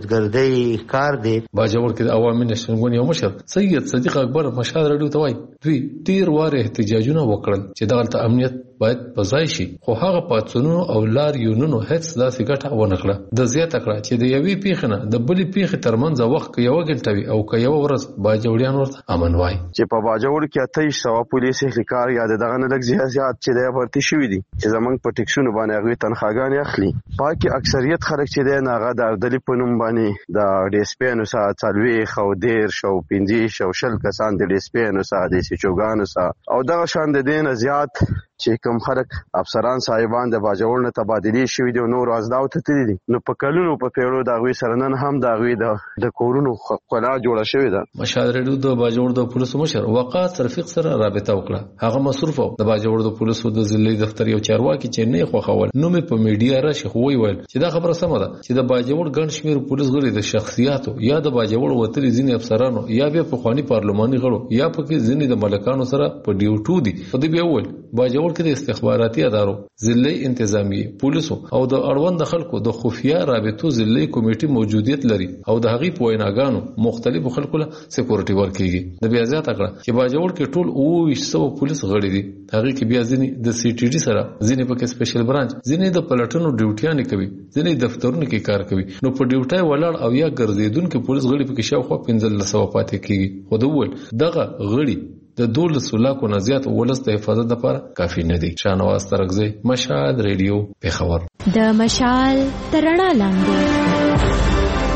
شتګردۍ کار دی. باجوړ کې د عوامي نشنګون یو مشر سید صدیق اکبر مشهد رډو ته وایي دوی ډیر واره احتجاجونه وکړل چې دغلته امنیت باید بځای شي خو هغه پاتونو او لار یونونو هیڅ داسې ګټه ونه کړه. د زیاته کړه چې د یوې پیښې نه د بلې پیښې ترمنځ وخت یو غنټوي او که یو ورځ باجوړیان ورته امن وای. چې په باجوړ کې 2800 پولیس اهلکار یا دغه نه لږ زیات چې د ورتي شوې دي چې زمونږ په ټیکسونو باندې هغه تنخواګانې اخلي. پاکي اکثریت خلک چې دی نه هغه د اردلی په نوم باندې د ډیسپینو سره څلوي خو ډیر شو 15 شو شل کسان د ډیسپینو سره د سچوګانو سره او دغه شان د دین زیات چې کوم خلک افسران صاحبان د باجوړ نه تبادلی شوی دی نور ازداو ته تللی نو په کلونو په پیړو دا غوي سره نن هم دا غوي د کورونو خلا جوړه شوی ده. مشهد رډو د باجوړ د پولیسو مشر وقاص رفیق سره رابطه وکړه. هغه مصروف د باجوړ د پولیسو د ضلعي دفتر یو چارواکي چې نه خوخول نو مې په میډیا راشي خو ویل چې دا خبره سمه ده چې د باجوړ ګڼ شمیر پولیس غړي د شخصیاتو یا د باجوړ وتلي ځینې افسرانو یا به په خواني پارلماني غړو یا پکې ځینې د ملکانو سره په ډیوټو دي. په دې به ول باجوړ کې د استخباراتي ادارو ضلعي انتظامیه پولیسو او د اړوند خلکو د خفیه رابطو ضلعي کمیټې موجودیت لري او د هغې په ویناګانو مختلفو خلکو له سکیورټي ورکیږي. د بیا زیاته کړه چې باجوړ کې ټول 200 پولیس غړي دي. هغه کې بیا ځینې د سی ټي ډي سره ځینې پکې سپیشل برانچ ځینې د پلټنو ډیوټیان کوي ځینې دفترونو کې کار کوي. نو په ډیوټي ولاړ او یا ګرځیدونکو پولیس غړي پکې شاوخوا 1500 پاتې کیږي. خو د ول دغه غړي د 12 لاکو نه زیات ولس د حفاظت لپاره کافي نه دي. شانواز ترغزی مشال ریډیو پیښور. د مشال ترڼا لاندې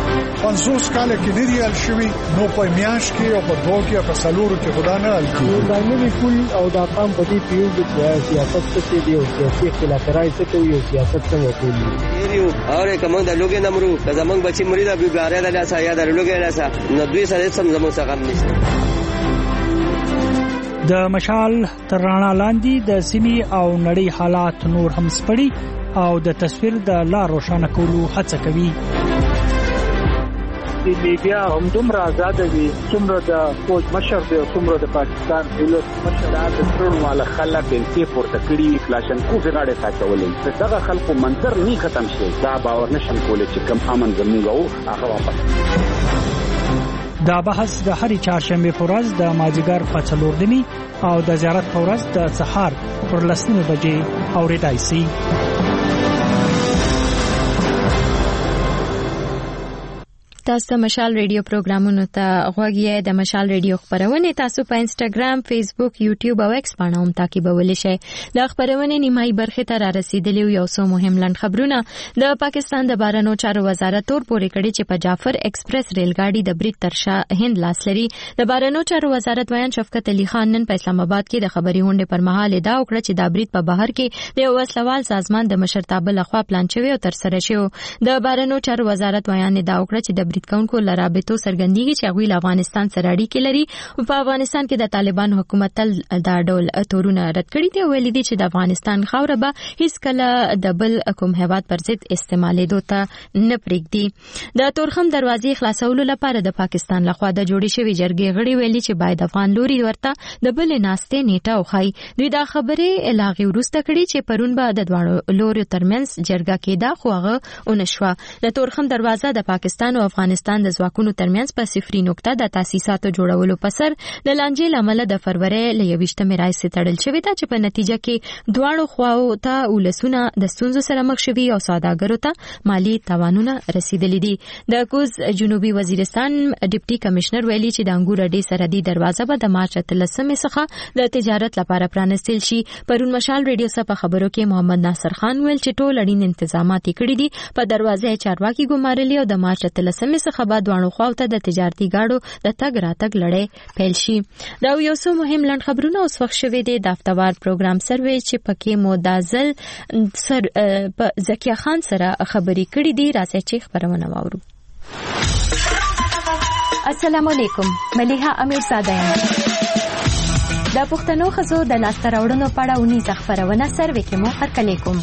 50 کال کې نه ریال شوی نو په میاش کې او په دوه کې په سالورو کې خدا نه ال دا نوی پول او دا قام په دې پیو د سیاست څخه دی او سیاسي اختلافات څخه یو سیاست څنګه کوي یو اوره کوم د لوګي نمرو که زمنګ بچي مریدا بیګاره د لاسه یا د لوګي لاسه نو دوی سره سم زموږ څخه نشته. د مشال تر رڼا لاندې د سیمې او نړۍ حالات نور هم سپړي او د تصویر د لا روښانه کولو هڅه کوي. د میډیا هم دومره آزاد دي څومره د فوج مشر دی او څومره د پاکستان دولت مشر د ټول والا خلک بنتي پورته کړي کلاشنکوف غاړه ساتولې دغه خلکو منظر نه ختم شي دا باور نشم کولای چې کم امن زموږ او هغه واپس. دا بحث د هرې چهارشنبه په ورځ د مازیګر په 4 او د زیارت په ورځ د سهار پر 10 بجې اورېدای شي. تاسو مشال ریډیو پروګرامونو ته غوږی د مشال ریډیو خبرونه تاسو په انسټاګرام، فیسبوک، یوټیوب او ایکس باندې هم تعقیبولی شئ. د خبرونه نیمایي برخه ته را رسیدلی یو څو مهم لند خبرونه د پاکستان د بهرنیو چارو وزارت تور پورې کړي چې په جعفر ایکسپریس ریل ګاډي د برید تر شا هند لاس لري. د بهرنیو چارو وزارت ویان شفقت علي خان نن په اسلام آباد کې د خبري هونډې پر مهال دا وکړه چې د برید په بهر کې د یو وسلوال سازمان د مشرتابه لخوا پلان شوی او تر سره شوی. د بهرنیو چارو وزارت ویان دا وکړه چې د برید کونکو لرابطو سرګندېږي چې هغوی له افغانستان سره اړیکې لري. په افغانستان کې د طالبان حکومت تل دا ډول تورونه رد کړي دي او ویلي دي چې د افغانستان خاوره به هیڅ کله د بل کوم هیواد پر ضد استعمالېدو ته نه پرېږدي. د تورخم دروازې خلاصولو لپاره د پاکستان لخوا د جوړې شوې جرګې غړي ویلي چې باید افغان لوري ورته د بل ناستې نیټه وخایي. دوی دا خبرې لاغي وروسته کړي چې پرون به د دواړو لوري ترمنځ جرګه کېده خو هغه ونشوه. د تورخم دروازه د پاکستان او افغانستان د ځواکونو ترمنځ په صفري نقطه د تاسیساتو جوړولو په سر د لانجې لامل د فروری ل 21 راځي تړل شوې ده چې په نتیجه کې دواړو خواو ته ولسونه د ستونزو سره مخ شوي او سوداګرو ته مالی تاوانونه رسیدلي دي. د کوز جنوبي وزیرستان ډیپټي کمشنر ویلي چې د انګور اډې سرحدي دروازه به د مارچ 13 څخه د تجارت لپاره پرانستل شي. پرون مشال ریډیو سره په خبرو کې محمد ناصر خان ویل چې ټول اړین انتظامات کړي دي. په دروازه چارواکي ګمارلي او د مارچ 13 څخه بعد دوانو خواو ته د تجارتي گاډو د تګ راتګ لړۍ پیل شي. دا یو څو مهم لند خبرونه اوس وخت شوي دي. د هفتوار پروګرام سروې چې پکې مودازل په زکیه خان سره خبرې کړې دي راځي چې خبرونه واورو. السلام علیکم، ملیحه امیرزاده یم. د پښتنو ښځو د لاسته راوړنو په اړه اونیزه خبرونه سروې کې مو هرکلی کوم.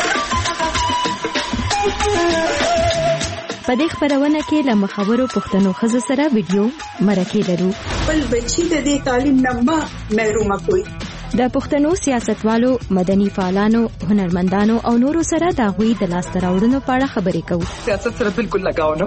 په دې خبرونه کې له مخاورو پښتنو ښځو سره ویډیو مرکې لرو. بل بچی د دې تعلیم نه محروم کوي. د پښتنو سیاستوالو، مدني فعالانو، هنرمندانو او نورو سره د هغوی د لاسته راوړنو په اړه خبرې کوو. سیاست سره بالکل لګاو نه.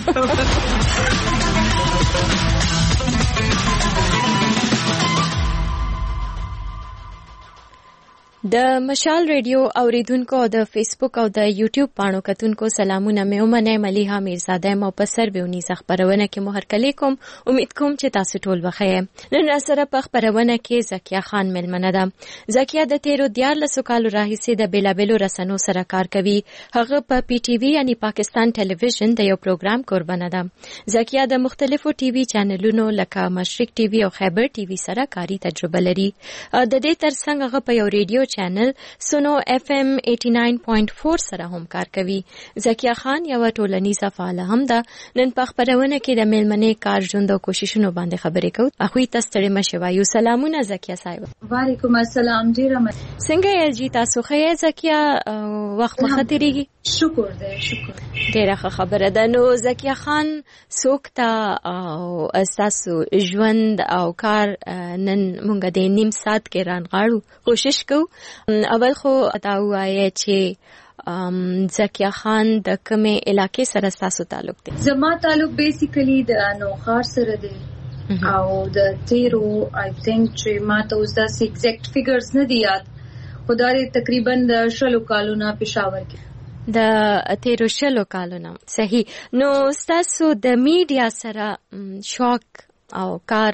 د مشال ریډیو اوریدونکو او د فیسبوک او د یوټیوب پاڼو کتونکو سلامونه مې ومنه. ملیحه میرزاده مو په سرویونی خبرونه کې مهر کلی کوم. امید کوم چې تاسو ټول بخیر. نن سره په خبرونه کې زکیه خان ملمنه ده. زکیه د 13 کالو راهیسې د بیلابلو رسنیو سره کار کوي. هغه په پی ټی وی یعنی پاکستان ټلویزیون د یو پروګرام قربانه ده. زکیه د مختلفو ټي وی چینلونو لکه مشرق ټي وی او خیبر ټي وی سره کاری تجربه لري. د دې ترڅنګ هغه په یو ریډیو چینل سونو اف ام 89.4 سره هم کار کوي. زکیه خان یو ټولنیزه فعال هم ده. نن په خبرونه کې د میلمنې کار ژوند او کوششونو باندې خبرې کوو. اخوی تاسو ته مشوایو. سلامونه زکیه صاحب. وعلیکم السلام. ډیره څنګه یې جی تاسو خیر زکیه وخت مخاطرېږي؟ شکر دې شکر. ډیره خبره ده. نو زکیه خان سوکتا او تاسو ژوند او کار نن مونږ د نیم ساعت کې رانغاړو کوشش کوو. اول خو تا وایي چې زکیه خان د کومه علاقې سره تاسو تعلق دی؟ زما تعلق بیسیکلی د نوخار سره دی او د تیرو آی تھنک چې ما ته اوس دا ایگزیکټ فیګرز نه دی یاد، خدای تقریبا د 16 کالونو پېښور کې د 13 کالونو. صحیح. نو تاسو د میډیا سره شوق او کار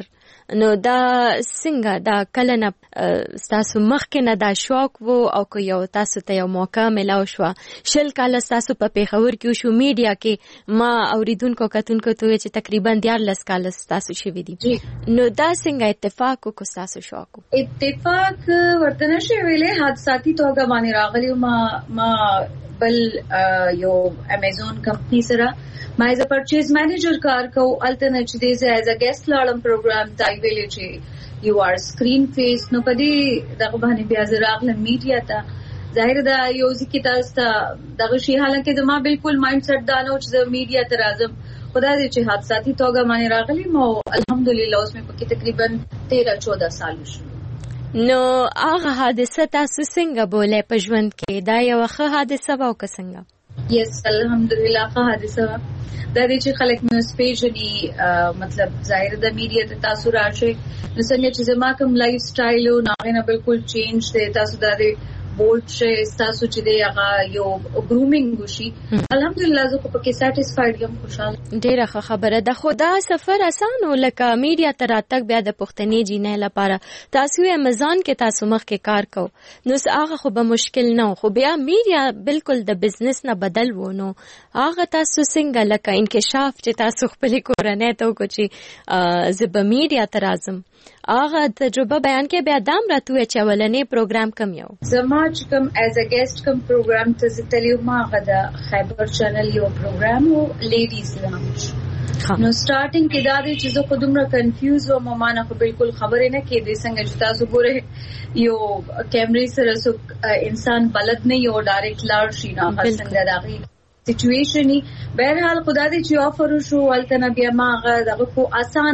نو دا څنګه دا کله نه تاسو مخکې نه دا شوق وو او که یو تاسو ته یو موقع ملاو شو 20 کال تاسو په پیښور کې شو میډیا کې ما اوریدونکو کتونکو ته چې تقریبا 14 کال تاسو شوي دي نو دا څنګه اتفاق کو تاسو شوق اتفاق ورته نشي ویلې حادثاتي توګه باندې راغلی ما بل یو امیزون کمپنی سره ما ایز ا پرچیز مینیجر کار کو الټنه چې دې ایز ا ګیسټ لاړم پروګرام تای ویلې چې یو آر سکرین فیس نو پدې دغه باندې بیا زراغله میډیا ته ظاهر دا یو ځکه تاسو دغه شی حالکه زما بالکل مایند سیټ دانو چې میډیا ته راځم خدای دې چې حادثاتي توګه باندې راغلی مو الحمدلله اوس مې پکې تقریبا 13-14 سال شو نو هغه حادثه تاسو څنګه بولې په ژوند کې دا یو ښه حادثه و او که څنګه یس الحمدلله ښه حادثه دا دې چې خلک نو سپیشلی مطلب ظاهر د میډیا ته تاسو راشي نو څنګه چې زما کوم لایف سټایل او نه بالکل چینج دی تاسو دا دې بولډ شي تاسو چې دی هغه یو ګرومینګ وشي الحمدلله زه په کې سټیسفاید یم خوشاله ډیره خبره ده خدا سفر اسانه لکه میډیا ته راتګ بیا د پښتني جینې لپاره تاسو امازون کې تاسو مخ کې کار کو نو هغه خو به مشکل نه خو بیا میډیا بالکل د بزنس نه بدل وونو هغه تاسو څنګه لکه انکشاف چې تاسو خپل کورنۍ ته وکړي زه به میډیا ته راځم هغه تجربه بیان کې بیا دام راتوي چې ولنې پروګرام کم یو زما چې کوم ایز ا ګیسټ کوم پروګرام ته زتلیو ما غدا خیبر چینل یو پروګرام او لیډیز لانچ نو سٹارټینګ کې دا دي چې زه خودمره کنفیوز و ما نه بالکل خبرې نه کې دي څنګه چې تاسو ګوره یو کیمرې سره سو انسان بلد نه یو ډایرکټ لار شي نه څنګه راغی سچويشن بهرحال خدا دې چې آفر شو ولته بیا ما غدا کو آسان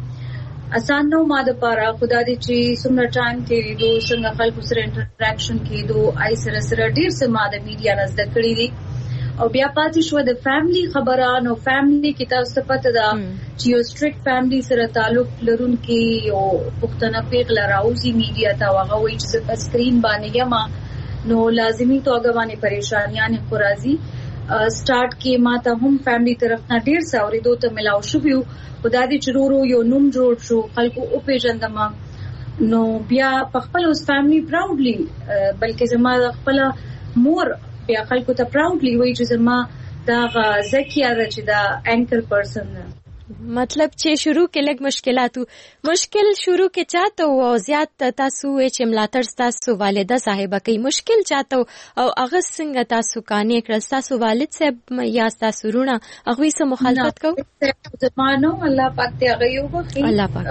نو ما د پاره خدا دې چې څومره ټایم تیریدو څنګه خلکو سره انټریکشن کېدو آی سره ډیر څه ما د میډیا نه زده کړې دي او بیا پاتې شو د فیملی خبرانو فیملی کې تاسو پته ده چې یو سټریکټ فیملی سره تعلق لرونکي او پښتنه پیغله راوځي میډیا ته هغه وایي چې په سکرین باندې یم نو لازمي توګه باندې پریشانیاں خورازي سٹارټ کې ما ته هم فیملی طرف نه ډیر ساوري دوه ته ملاو شو خدا دې چرورو یو نوم جوړ شو خلکو او پیژندم نو بیا په خپل اوس فیملی پراودلی بلکې زما خپل مور بیا خلکو ته پراودلی وایي چې زما دا زکیه ده چې دا انکر پرسن مطلب چې شروع کې لږ مشکل شروع کې چاته او زیات تاسو چې ملاتړ تاسو والده صاحبہ کوي مشکل چاته او هغه څنګه تاسو کانې کړل تاسو والد صاحب یا تاسو رونه هغه سره مخالفت کو زمانو الله پاک ته هغه یو بخي الله پاک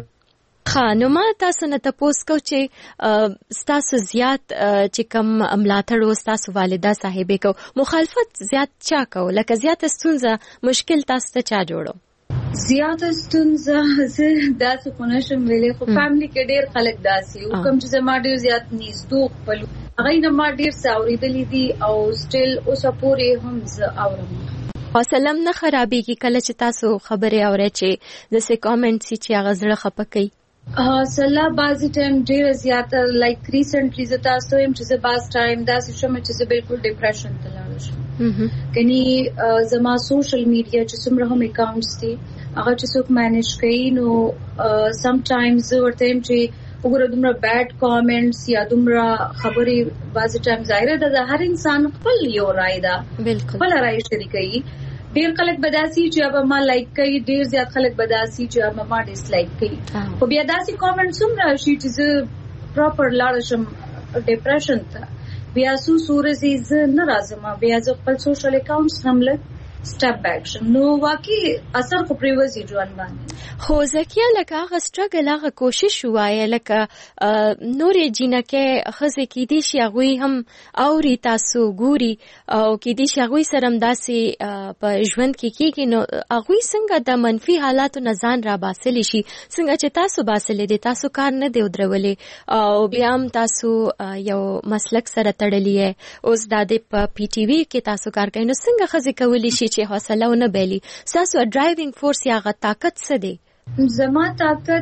خانو ما تاسو نه تاسو کو چې تاسو زیات چې کم ملاتړ او تاسو والده صاحبې کو مخالفت زیات چا کو لکه زیات ستونزه مشکل تاسو ته چا جوړو زیات ستونزه زه داسې خو نشم ویلې خو فیملی کې ډېر خلک داسې او کوم چې زما ډېر زیات نږدې خپل هغه نه ما ډېر ساوریدلې دي او سټیل اوس پورې هم زه اورم حوصله نه خرابېږي کله چې تاسو خبرې اورئ چې داسې کامنټ چې هغه زړه خپه کوي حوصله بعضې ټایم ډېره زیاته لایک ریسنټلی زه تاسو یم چې زه بعض ټایم داسې شم چې زه بالکل ډپریشن ته لاړه شم کني زما سوشل میډیا چې څومره هم اکاونټس دي هغه چې څوک مینیج کوي نو سم ټایمز ورته هم چې وګوره دومره بیډ کامنټس یا دومره خبرې بعضې ټایم ظاهره ده د هر انسان خپل یو رائے ده خپل رائے شریکوي ډیر خلک بداسي چې اب ما لایک کوي ډیر زیات خلک بداسي چې اب ما ډیس لایک کوي خو بیا داسي کامنټس هم راشي چې زه پراپر لاړ شم ډپریشن ته بیا سورزي زه نه راځم بیا زه خپل سوشل اکاونټس هم لګ سټپ بیک شم نو واقعي اثر خو پریوزي ژوند باندې خو زکیه لکه هغه سټرګل هغه کوشش وایي لکه نورې جنکه خزه کې دي شي هغه هم اوري تاسو ګوري او کې دي شي هغه سره مداسي په ژوند کې کېږي نو هغه څنګه د منفي حالاتو نه ځان را باسل شي څنګه چې تاسو باسل دي تاسو کار نه دی ودرولې او بیا هم تاسو یو مسلک سره تړلې اوس د په پی ټی وی کې تاسو کار کوي نو څنګه خزه کولی شي چې حوصله ونه بیلی تاسو ډرایوینګ فورس یا غ طاقت څه دی زما طاقت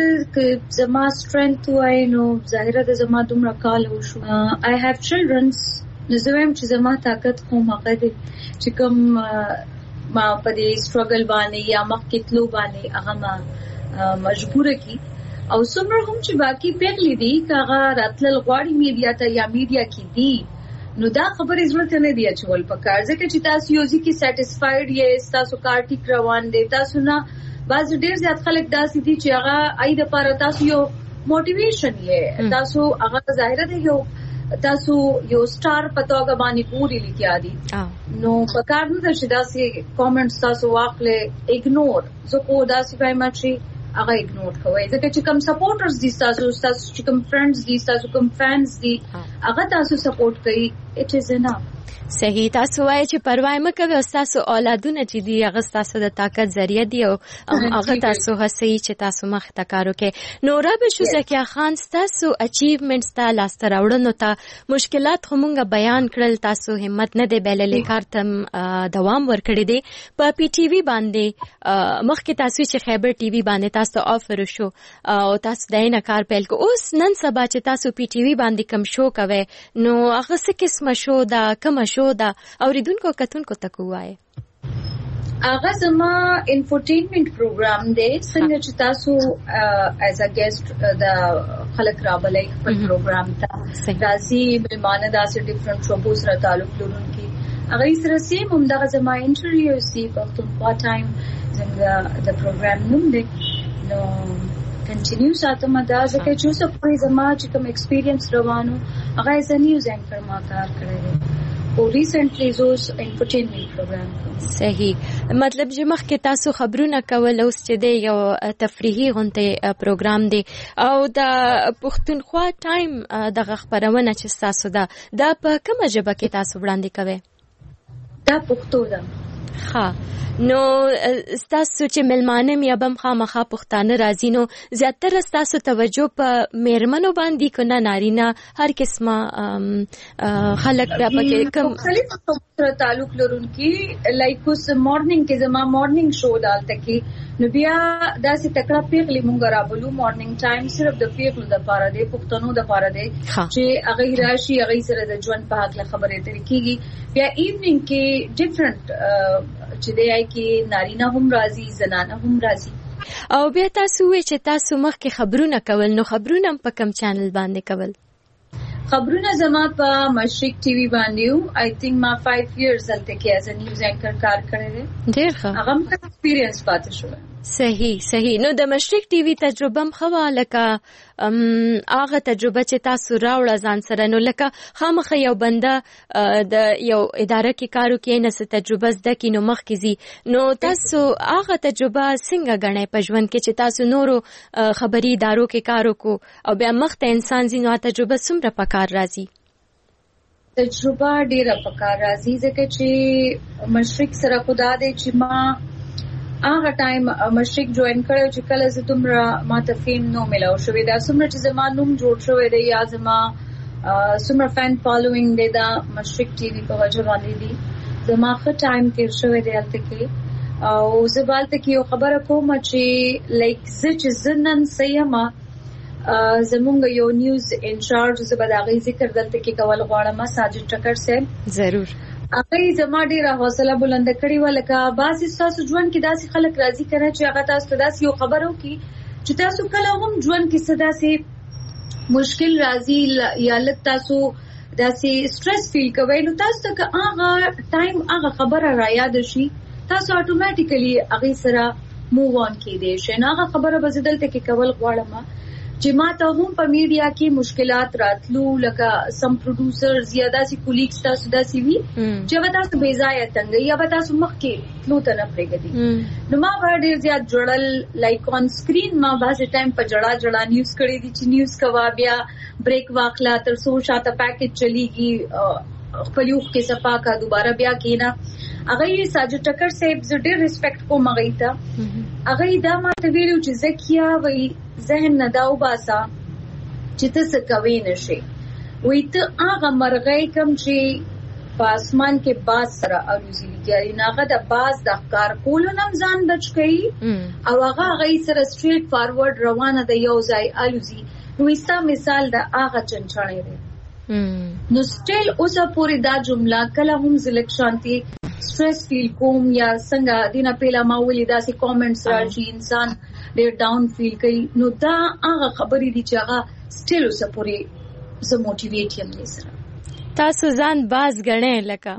زما سترنث وای نو ظاهره د زما دومره کال وشو I have children نو زویم چې زما طاقت کوم هغه دی چې کوم ما په دې سټرګل باندې یا مخکې تلو باندې هغه ما مجبور کی او څومره هم چې باقي پیغلي دي کاغه راتل غواړي میډیا ته یا میډیا کې دي نو دا خبرې ضرورت نه دی اچول پکار ځکه چې تاسو یو ځکه سټیسفاید یې تاسو کار ټیک روان دي تاسو نه بعض ډیر زیات خلک داسې دي چې هغه اې د لپاره تاسو یو موټیویشن یې تاسو هغه ظاهر دی یو تاسو یو سٹار پتوګه باندې پوری لیکیا دي نو پکار نه ده چې داسې کامنټس تاسو واخلې اګنور زه کو داسې وایم چې هغه اګنور کوي ځکه چې کوم سپورټرز دي تاسو چې کوم فرندز دي تاسو کوم فینز دي هغه تاسو سپورټ کوي اټ از انف صحیح تاسو وایي چې پروا مه کوئ تاسو اولادونه چې دي هغه تاسو د طاقت ذریعہ دی او هغه تاسو هڅوي چې تاسو مخ ته کار وکړئ نو رابه شو زکیه خان تاسو اچیومنټس ته لاسته راوړنو ته مشکلات همغه بیان کړل تاسو همت نه دی بللې کار تم دوام ورکړی دی په پی ټی وی باندې مخکې تاسو چې خیبر ټي وی باندې تاسو آفر شو او تاسو داینه کار پیل کو اوس نن سبا چې تاسو پی ټی وی باندې کم شو کوي نو هغه څه قسمه شو دا کوم شو دا اوریدونکو کتونکو تکو وای هغه زما انفوټینمنت پروګرام دی څنګه چې تاسو ایز ا ګیسټ د خلک راولای خپل پروګرام ته راځي مېلمانه داسې ډیفرنٹ شوبو سره تعلق لرونکي هغه سره سیم هم دغه زما انټرویو سی په پښتونخوا ټایم څنګه د پروګرام نوم دی نو کنټینیو ساتم دا ځکه چې اوس په زما چې کوم ایکسپیرینس روانو هغه ایز ا نیوز اینکر ما کار کړی او ریسنټلی زوس انفوټینمنت پروګرام صحیح مطلب چې مخکې تاسو خبرونه کول اوس چې دی یو تفریحي غونډه پروګرام دی او د پښتونخوا ټایم دغه خبرونه چې تاسو دا په کومه ژبه کې تاسو وړاندې کوئ دا پښتو ده ها نو تاسو چې ملمانه مې ابم خامخا پښتانه راځي نو زیاتره تاسو توجه په میرمنو باندې کو نه نارینه هر قسمه خلک بیا پکې کوم مختلف سره تعلق لرونکي لایک اوس مارنینګ کې زما مارنینګ شو دالته کې نو بیا داسې تکړه پیغلي مونږ رابلو مارنینګ ټایم صرف د پیغلو د پاره دی پښتنو د پاره دی چې هغه راشي هغه سره د ژوند په حق خبرې ترې کیږي بیا ایونینګ کې ډیفرنٹ چې دی کې نارینه هم راځي زنانه هم راځي او بیا تاسو وی چې تاسو مخکې خبرونه کول نو خبرونه په کوم چینل باندې کول خبرونه زما په مشرق ټي وي باندې آی تھنک ما 5 years دلته کې as a news anchor کار کړی دی ډیر ښه هغه مې ایکسپیرینس پاتې شو صحیح نو د مشرق ټي وي تجربه هم خو لکه هغه تجربه چې تاسو راوړل ځان سره نو لکه خامخه یو بنده د یو اداره کې کارو کې نه څه تجربه زده کینو مخکې زی نو تاسو هغه تجربه څنګه غنئ په ژوند کې چې تاسو نورو خبري ادارو کې کارو کو او بیا مخته انسان زینو تجربه څومره پکار راځي تجربه ډیره پکار راځي ځکه چې مشرق سره خدا دې چې ما هغه ټایم مشرق جوائن کړو چې کله زه تمره ما ته فیم نو ملاو شوې دا څومره چې زما نوم جوړ شوی دی یا زما څومره فین فالوینګ دی دا مشرق ټي وي په وجه باندې دی زما ښه ټایم تیر شوی دی هلته کې او زه بالته کې یو خبره کوم چې لایک زه چې زنن سیمه زمونږ یو نیوز انچارج زه به د هغې ذکر دلته کې کول غواړم ساجد ټکر صاحب ضرور هغه زما ډیره حوصله بلند کړې و لکه بعضې ستاسو ژوند کې داسې خلک راځي کنه چې هغه تاسو ته داسې یو خبر وکړي چې تاسو کله هم ژوند کې څه داسې مشکل راځي یا لږ تاسو داسې سټرس فیل کوئ نو تاسو ته هغه ټایم هغه خبره را یاد شي تاسو اتوماتیکلی هغې سره موو آن کېدی شئ نو هغه خبره به زه دلته کې کول غواړم چې ما ته هم په میډیا کې مشکلات راتلو لکه سم پروډوسرز یا داسې کولیګز تاسو داسې وي چې به تاسو بې ځایه تنګئ یا به تاسو مخکې تلو ته نه پرېږدي نو ما به ډېر زیات جوړل لایک آن سکرین ما بعضې ټایم په جړا نیوز کړی دي چې نیوز کوه بیا بریک واخله تر څو شاته پیکج چلیږي خپل یوخ کې صفا کا دوباره بیا کېنه هغه یې ساجد ټکر صاحب زه ډېر ریسپیکټ کوم هغې ته هغه دا ما ته ویلو چې زکیه وایي ذهن نه دا وباسه چې ته څه کوی نه شې وایي ته هغه مرغۍ کوم چې په اسمان کې باز سره الوزي لګیاري نو هغه د باز د ښکار کولو نه هم ځان بچ کوي او هغه هغې سره سټریټ فارورډ روانه د یو ځای الوزي نو ستا مثال د هغه چنچڼې دی نو سټیل اوسه پورې دا جمله کله هم زلک شانتي سټرس فیل کوم یا څنګه دینه پیلا ما ولې داسې کامنټس راځي انسان ډیر ډاون فیل کوي نو دا هغه خبرې دي چې هغه سټیل اوسه پورې زه موټیویټ یم دې سره. تاسو ځان باز ګڼئ لکه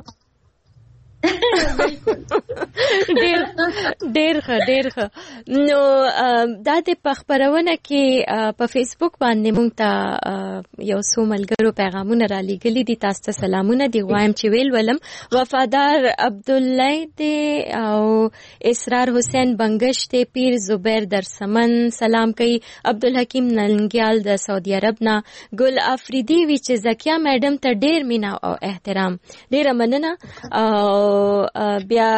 ډیر ښه. نو دا د خپرونه کې په فیسبوک باندې مونږ ته یو څو ملګرو پیغامونه را لېږلي دي. تاسو ته سلامونه دي وایم چې ویل ولم. وفادار عبدالله دی او اسرار حسین بنگش دی. پیر زبیر درسمن سلام کوي. عبدالحکیم نلنګیال د سعودي عرب نه. ګل افریدي وی چې زکیه میډم ته ډیر مینا او احترام. ډیره مننه. بیا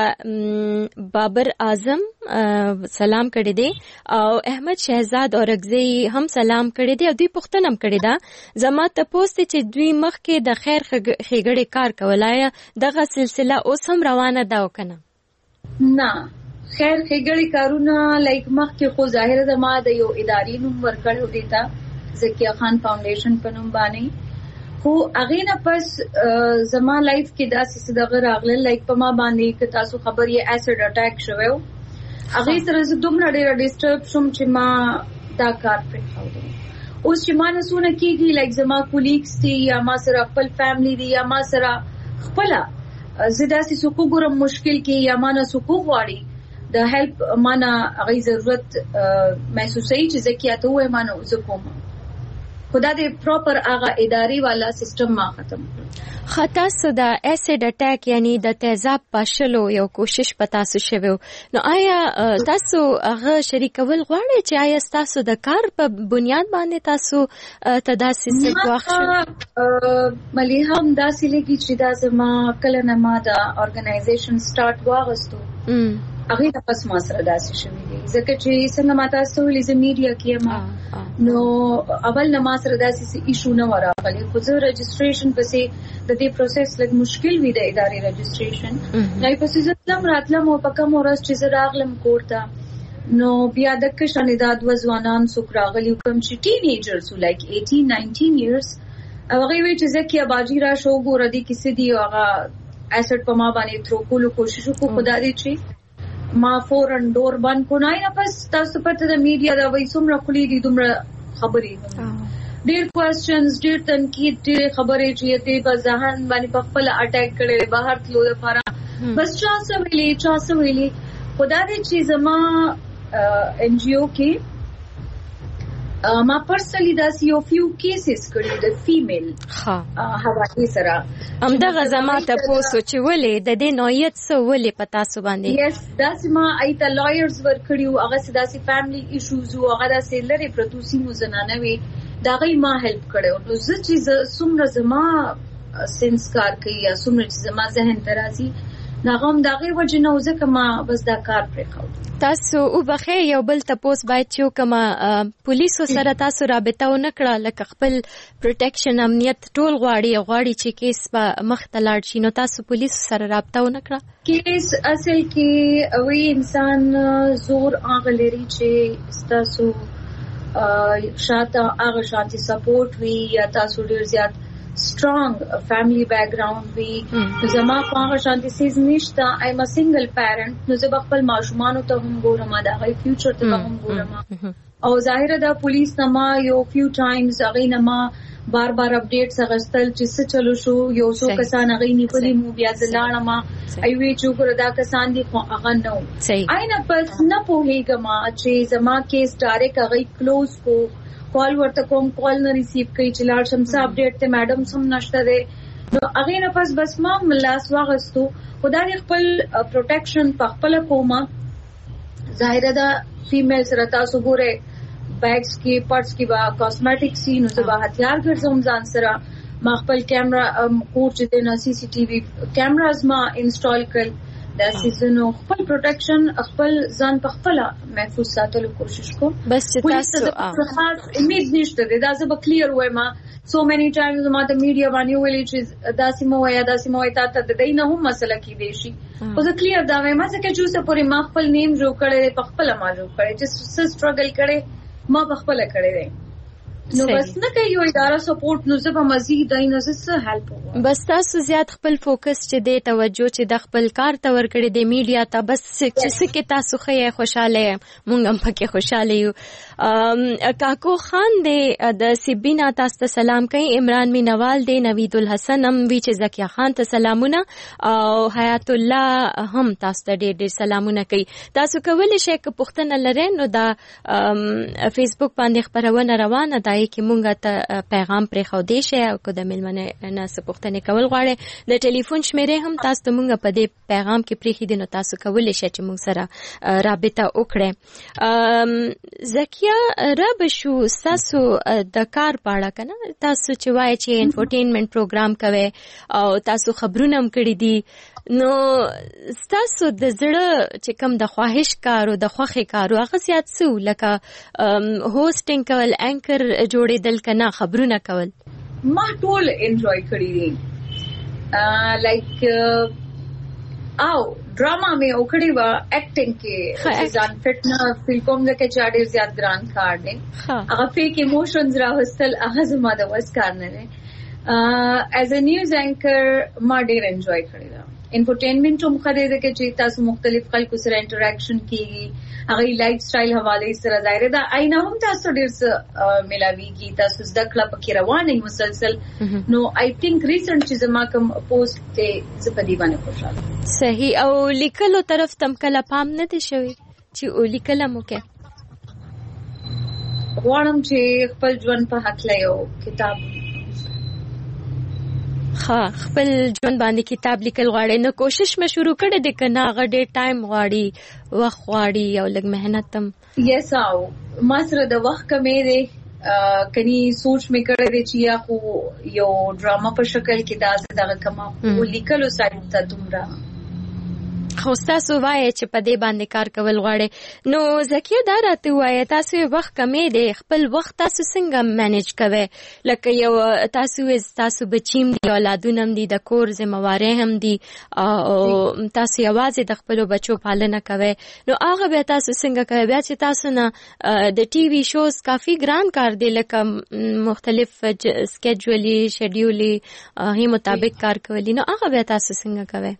بابر اعظم سلام کړی دی او احمد شهزاد اورګزی هم سلام کړی دی او دوی پوښتنه هم کړې ده زما ته پوسټ چې دوی مخکې د خیر ښېګړې کار کولای دغه سلسله اوس هم روانه ده او کنه؟ نه خیر ښېګړې کارونه لایک مخکې خو ظاهره زما د یو ادارې نوم ورکړی دی تا زکیه خان فاونډیشن په نوم باندې خو هغه نه پس زما لایف کې داسې دغه راغله لایک په ما باندې که تاسو خبر یې اسید اٹیک شوو هغه سره زه دومره ډېر ډیسټرب شوم چې ما دا کار پرېښود. اوس چې ما نه سونه کېږي لایک زما کولیګس دي یا ما سره خپل فیملی دي یا ما سره خپل زه داسې څوک ګورم مشکل کې یا ما نه څوک غواړي د هیلپ ما نه هغه ضرورت محسوسوي چې زه کېته وای ما نه زه کوم خدا دې پراپر هغه اداري والا سیستم ما ختم کړ. خطا سودا اسید اٹیک یعنی د تیزاب پاشلو یو کوشش پتا سو شوو نو آیا تاسو هغه شریکول غواړئ چې آیا تاسو د کار په بنیاد باندې تاسو تداسي څه واخښه ملي هم داسې لګي چې دا زما کله نه ما دا اورګنایزیشن سٹارټ واغستو هغه د پس ما سره داسې شوې دي ځکه چې څنګه ما تاسو ولې زميریا کې ما نو اول نه ما سره داسې ایشو نه وراغلی خو زه رجسټریشن پسې د دې پروسس لږ مشکل وي د ادارې رجسټریشن نه پسې زه تلم راتلم او په کوم ورځ چې زه راغلم کوړه نو بیا د کښنه د دوه ځوانان څوک راغلی کوم چې ټینیجرز لایک 18-19 years هغه وی چې زکیه باجی را شو ګور دي کیسه دی هغه اسید په ما باندې تر کولو کوشش کو خدا دې چې ما فورن ډور بند کو نه پس تاسو پته د میډیا دا وای څومره خولي دي دومره خبرې ډېر کوېسچنز ډېر تنقید ډېر خبرې چې ته په ځهان باندې په خپل اٹیک کړي بهر تلو لپاره بس چا څه ویلي خدا دې چې زما ان جی او کې ما پرسنلی داسې یو فیو کیسز کړي د فیمیل حواله سره همدغه زما ته پوسو چې ولې د دې نوعیت څه ولې پتا سو باندې یس داسې ما ایته لایرز ور کړیو هغه داسې فیملی ایشوز او هغه داسې لری پروتوسی مو زنانه وي دا غي ما هیلپ کړو نو زه چې څومره زما سنس کار کوي یا څومره چې زما ذهن ترازی ناغم دغه وجه نه ځکه ما بس دا کار پرېښود. تاسو او بخیر یو بل تاسو باید چې کما پولیسو سره تاسو رابطه و نکړه لکه خپل پروټیکشن امنیت ټول غواړي چې کیس په مخ ته لاړ شي نو تاسو پولیسو سره رابطه و نکړه کیس اصل کې وی انسان زور اغلري چې تاسو شاته هغه شانتي سپورټ وی یا تاسو ډیر زیات strong family background وی نو زما هغه شانتي سیز نشته ایم ا سنگل پیرنټ نو زه خپل ماشومان ته هم ګورم دا غي فیوچر ته هم ګورم او ظاهر دا پولیس نما یو فیو ټایمز هغه نما بار اپډیټس غستل چې څه چلو شو یو څو کسان هغه نیولې مو بیا ځلاړم ایوي چې ګور دا کسان دي خو هغه نو آینه پس نه پوهیږم چې زما کیس ډایرکټ هغه کلوز کو کال ورته کوم کال نه ریسیو کوي چې لاړ شم څه اپډیټ ته میډم سم نشته ده نو هغه نه پس بس ما ملاس واغستو خدای خپل پروټیکشن په خپل کومه ظاهر ده فیمیل سره تاسو ګوره بیگز کې پارټس کې با کاسمیټکس نو زبا هتیار ګرځوم ځان سره ما خپل کیمرا کور چې د سی سی ټي وي کیمراز ما انسټال کړ دا سيزونو خپل پروټیکشن خپل ځان په خپل محفوظ ساتلو کوشش کو بس تاسو خاص امید نشته دا زه به کلیر وایم سو مېنی ټایمز ما ته میډیا باندې ویلي چې داسمو تا ته د دینه هم مسله کې دی شي خو زه کلیر دا وایم چې چې پورې ما خپل نیم جوړ کړي په خپل ما جوړ کړي چې څه سټرګل کړي ما په خپل کړي دی نو بس نه کوي یو اداره سپورټ نو زه په مزید دای نه څه هیلپ وکړم. بس تاسو زیات خپل فوکس چې د توجه چې د خپل کار ته ورکړي د میډیا ته بس چې څه کې تاسو خې خوشاله مونږ هم پکې خوشاله یو. کاکو خان د سیبینا تاسو ته سلام کوي، عمران مینوال دی، نوید الحسن هم وی چې زکیه خان ته سلامونه او حیات الله هم تاسو ته ډېر سلامونه کوي. تاسو کولی شئ که پوښتنه لرئ نو دا فیسبوک باندې خبرونه روانه ده کې مونږ ته پیغام پرې خو دی شي او که د ملمنه نه څه پوښتنې کول غواړئ د ټلیفون شمیرې هم تاسو ته مونږ په دې پیغام کې پرېښي دي نو تاسو کولی شئ چې مونږ سره رابطه وکړئ. زکیه رب شو ستاسو د کار په اړه که نه تاسو چې وایئ چې انفوټینمنټ پروګرام کوئ او تاسو خبرونه هم کړي دي نو ستاسو د زړه چې کوم د خواهش کار او د خوښې کار هغه زیات څه لکه هوسټینګ کول، انکر جوړېدل که نه خبرونه کول؟ ما ټول انجوای کړي دي لایک او ډراما مې وکړې وه، ایکټینګ کې ځان فټ نه فیل کوم ځکه چې ډېر زیات ګران کار دی. هغه فیک ایموشنز راوستل هغه زما د وس کار نه دی. ایز ا نیوز اینکر ما ډېر انجوای کړی ده. انفوټینمنټ هم ښه دی ځکه چې تاسو مختلف خلکو سره انټراکشن کیږي، هغه لایف سټایل حواله سره ظاهر ده آینه هم تاسو ډېر څه ملاویږي، تاسو زده کړه پکې روانه مسلسل. نو آی تھنک ریسنټ چې زما کوم پوسټ ته زه په دې باندې خوشاله. صحیح. او لیکلو طرف تم کله پام نه دی شوی چې لیکل مو کې؟ غواړم چې خپل ژوند په هکله یو کتاب خپل ژوند باندې کتاب لیکل غواړي. نو کوشش مې شروع کړې ده که نه هغه ډېر ټایم غواړي، وخت غواړي او لږ محنت هم؟ یس او ما سره د وخت کمې دی، کني سوچ مې کړی دی چې یا خو یو ډراما په شکل کې دا دغه کما خو لیکلو سایډ ته دومره خو تاسو وایئ چې په دې باندې کار کول غواړئ. نو زکیه دا راته وایه تاسو وخت کمې دی، خپل وخت تاسو څنګه مینیج کوئ؟ لکه یو تاسو بچیم دي، اولادونه هم دي، د کور ذمہوارۍ هم دي او تاسو یوازې د خپلو بچو پالنه کوئ. نو هغه بیا تاسو څنګه کوئ؟ بیا چې تاسو نه د ټي وي شوز کافي ګران کار دی، لکه مختلف سکیجولي شیډیولي هغې مطابق کار کولی، نو هغه بیا تاسو څنګه کوئ؟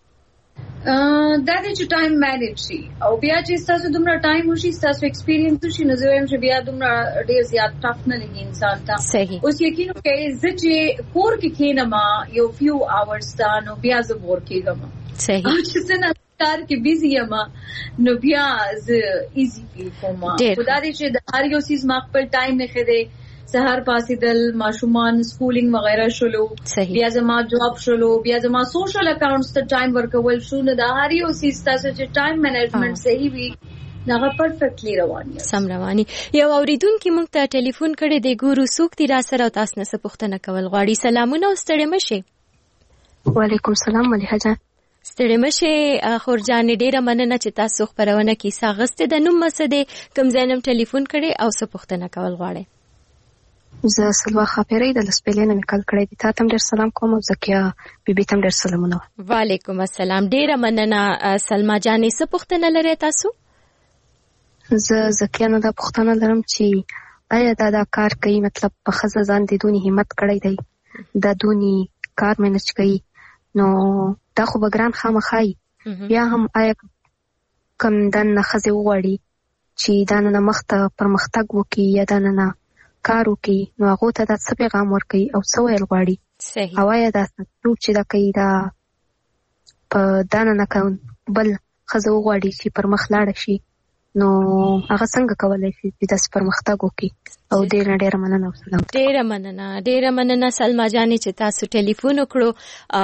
دا دی چې ټایم مینیج شي او بیا چې ستاسو دومره ټایم وشي، ستاسو ایکسپیرینس وشي، نو زه وایم چې بیا دومره ډېر زیات ټف نه لګي انسان ته. اوس یقین وکړئ زه چې کور کې کښېنم یو فیو آورز ته نو بیا زه بور کېږم. او چې زه نه کار کې بیزي یم نو بیا زه ایزي فیل کوم. خو دا دی چې د هر یو څیز ما خپل ټایم نښی دی، سهار پاسېدل، ماشومان سکولینګ وغیرہ شلو، بیا زما جاب شلو، بیا زما سوشل اکاؤنټس ته ټایم ورکول شو. نو دا هر یو څیز تاسو چې ټایم مینجمنټ صحیح وي هغه پرفیکټلی رواني سم رواني. یو اوریدونکي موږ ته ټلیفون کړی دی، ګورو څوک دی را سره او تاسو نه څه پوښتنه کول غواړي. سلامونه او ستړي مشئ. وعلیکم السلام ملیحه جان. ستړي مشئ خورجانې، ډېره مننه چې تاسو خپرونه کې ساغسته د نوم مسده کوم ځای نه ټلیفون کړی او څه پوښتنه کول غواړي؟ زه سلوا خاپیرې د لسپېلې نه میکل کړی دي. تا ته هم ډېر سلام کوم او زکیه بیبي ته هم ډېر سلامونه. وعلیکم السلام. ډېره مننه سلما جانې. څه پوښتنه لرئ تاسو؟ زه زکیه نه دا پوښتنه لرم چې آیا دا کار کوي، مطلب په ښځه ځان د دونې همت کړی دی، د دونې کار مینج کوي، نو دا خو به ګران خامخا وي. بیا هم آیا کوم دننه ښځې وغواړي چې دا ننه مخته پرمختګ وکړي یا دا ننه کار وکړي، نو هغو ته دا څه پیغام ورکوي او څه ویل غواړي؟ او آیا دا څوک چې دا کوي دا په دا نه بل ښځه وغواړي چې پر مخ لاړه شي، نو هغه څنګه کولی شي چې داسې پرمختګ وکړي؟ او ډېره مننه او سلام. ډېره مننه سلما جانې چې تاسو ټلیفون وکړو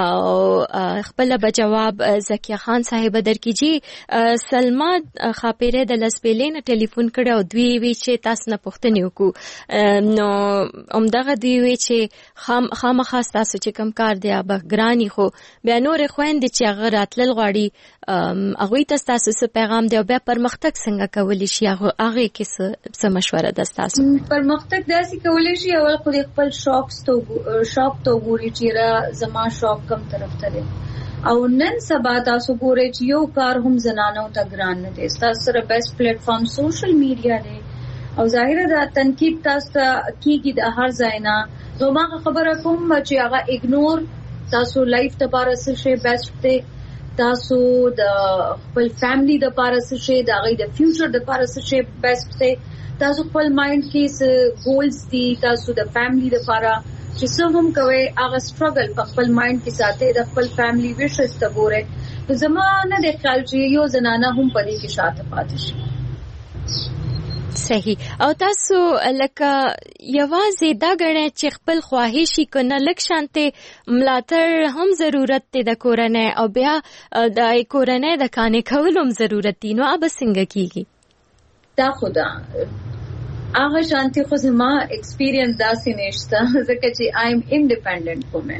او خپله به جواب زکیه خان صاحب درکړي. سلما خاپیرې د لسپېلې نه ټلیفون کړی او دوی وی چې تاسو نه پوښتنې وکړو، نو همدغه دوی وی چې خامخا ستاسو چې کوم کار دی هغه ګراني، خو بیا نورې خویندې چې هغه راتلل غواړي هغوی ته ستاسو څه پیغام دی او بیا پرمختګ څنګه کولی شي؟ هغې کې څه مشوره ده ستاسو؟ پرمختګ داسې کولی شي اول خو د خپل شوق ته وګوري چې زما شوق کم طرف ته دی. او نن سبا تاسو ګورئ چې یو کار هم زنانو ته ګران نه دی. ستاسو سره بیسټ پلیټ فارم سوشل میډیا دی او ظاهر دا تنقید تاسو ته کیږي د هر ځای نه. نو ما خبره کوم چې هغه اګنور تاسو لایف ته لپاره څه شی بیسټ دی، تاسو د خپل فیملی د لپاره څه شی، د هغه د فیوچر د لپاره څه شی بیسټ دی، تاسو خپل مایند کې څه ګولز دي، تاسو د فیملی د لپاره چې څه هم کوي هغه سټرګل په خپل مایند کې ساتي، د خپل فیملی ویشز ته ګوره. زمانه د خیال چې یو زنانه هم پدې کې شاته پاتې شي. صحیح. او تاسو لکه یوازې دا غواړئ چې خپل خواهشي کنه لک شانته ملاتړ هم ضرورت دی د کورنۍ، او بیا د کورنۍ د کانې کولو هم ضرورت دی. نو اب څنګه کیږي دا خدا هغه شانتي خو زما ایکسپیرینس داسې نشته ځکه چې آی ایم انډیپندنٹ وومن.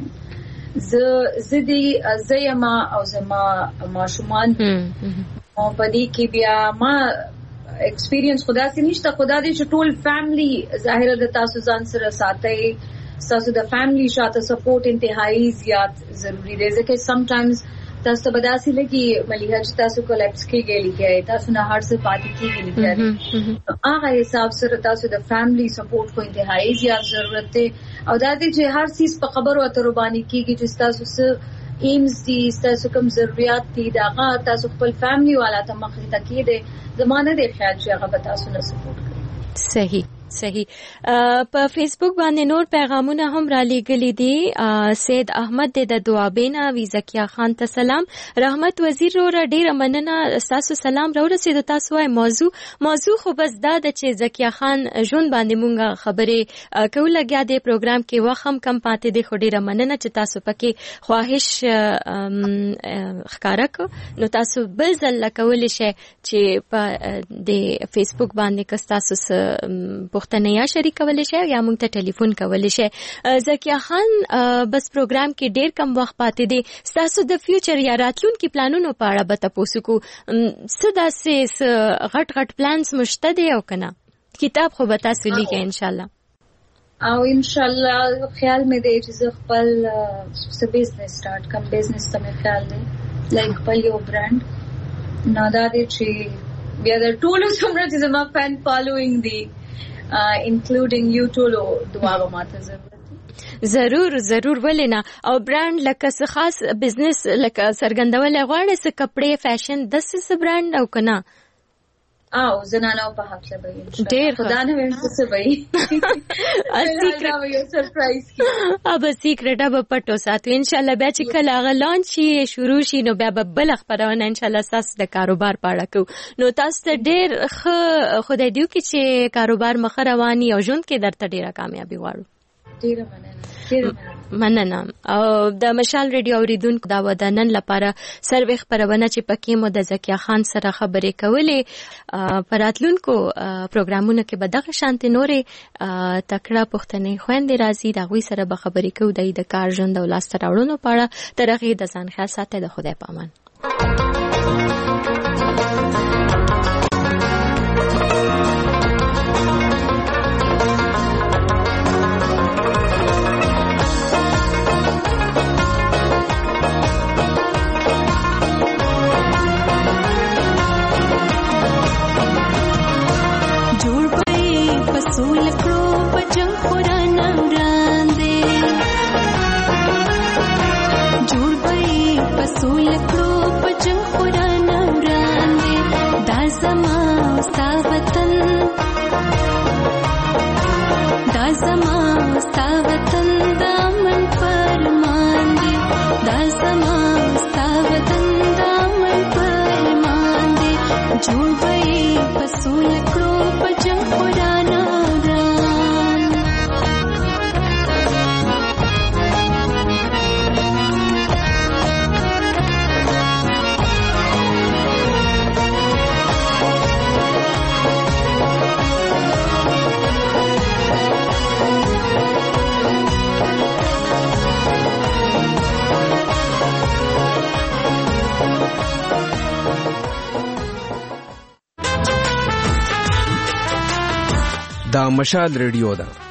زه یما او زما ماشومان او پدې کې بیا ما ایکسپیرینس خدا سي نشته. خدا دې چې ټول فیملی ظاهر د تاسو ځان سره ساتي، تاسو د فیملی شاته سپورټ انتهایی زیات ضروری دی ځکه سم ټایمز تاسو ته بداسي لګي مليها چې تاسو کولیپس کېږي لګي، تاسو نه هر څه پاتې کېږي لګي. هغه حساب سره تاسو د فیملی سپورټ کو انتهایی زیات ضرورت دی. او دا دې چې هر چیز په خبرو اترو باندې کېږي چې تاسو سره ایمز دي، تاسو کوم ضرورت دي، دا تاسو خپل فیملی والا ته مخې ته کېده زمانه د خیال چې هغه به تاسو نه سپورټ کوي. صحیح. په فیسبوک باندې نور پیغامونه هم را لېږلي دي. سید احمد د دوابینا وی زکیه خان ته سلام. رحمت وزیر رو ډیره مننه تاسو سلام را ورسېد. تاسو وايي موضوع خو بس دا د چې زکیه خان ژوند باندې مونږه خبرې کول لګیا دی پروګرام کې وخت کم پاتې دی. خو ډیره مننه چې تاسو پکې خواهش ښکارا کو. نو تاسو بل ځل کولای شئ چې په د فیسبوک باندې که تاسو پښتنه یا شریکول شي یا موږ ته ټلیفون کول شي. زکیه خان بس پروګرام کې ډیر کم وخت پاتې دی. تاسو د فیوچر یا راتلونکي پلانونو په اړه به تاسو کو څه داسې غټ پلانز مشته دی او کنه کتاب خو به تاسو لیکئ ان شاء الله. او ان شاء الله خیال مې دی چې خپل څه بزنس سٹارټ کوم. بزنس ته مې خیال دی لایک خپل یو برانډ نه دا دی چې بیا د ټولو څومره چې زما فین فالوینګ دی انکلودینګ یو ټولو دعا به ماته ضرور ولنه. او برانډ لکه څه خاص بزنس لکه سرګندول غواړي څه کپڑے فیشن د څه برانډ او کنه او زنانو په حق له به ډېر خدا نه وینم څه وایي سیکرټ یو سرپرایز کی اب سیکرټ اب پټو ساتو ان شاء الله بیا چې کله هغه لانچ شي شروع شي نو بیا به بل خبرونه ان شاء الله تاسو د کاروبار پاړه کو. نو تاسو ته ډېر خدای دیو کې چې کاروبار مخ رواني او ژوند کې درته ډېره کامیابی غواړو. ډېر مننه. او د مشال ریډیو اوریدونکو دا ودانن لپاره سروې خبرونه چې پکې مو د زکیه خان سره خبرې کولې پراتلونکو پروګرامونو کې به دغه شانتي نورې تکړه پښتنې خويندې راځي دا غوي سره به خبرې کوو د کار ژوند او لاس تراوړونو په اړه. تر هغه د ځان خیال ساتئ. د خدای په امان. دا مشال ریډیو ده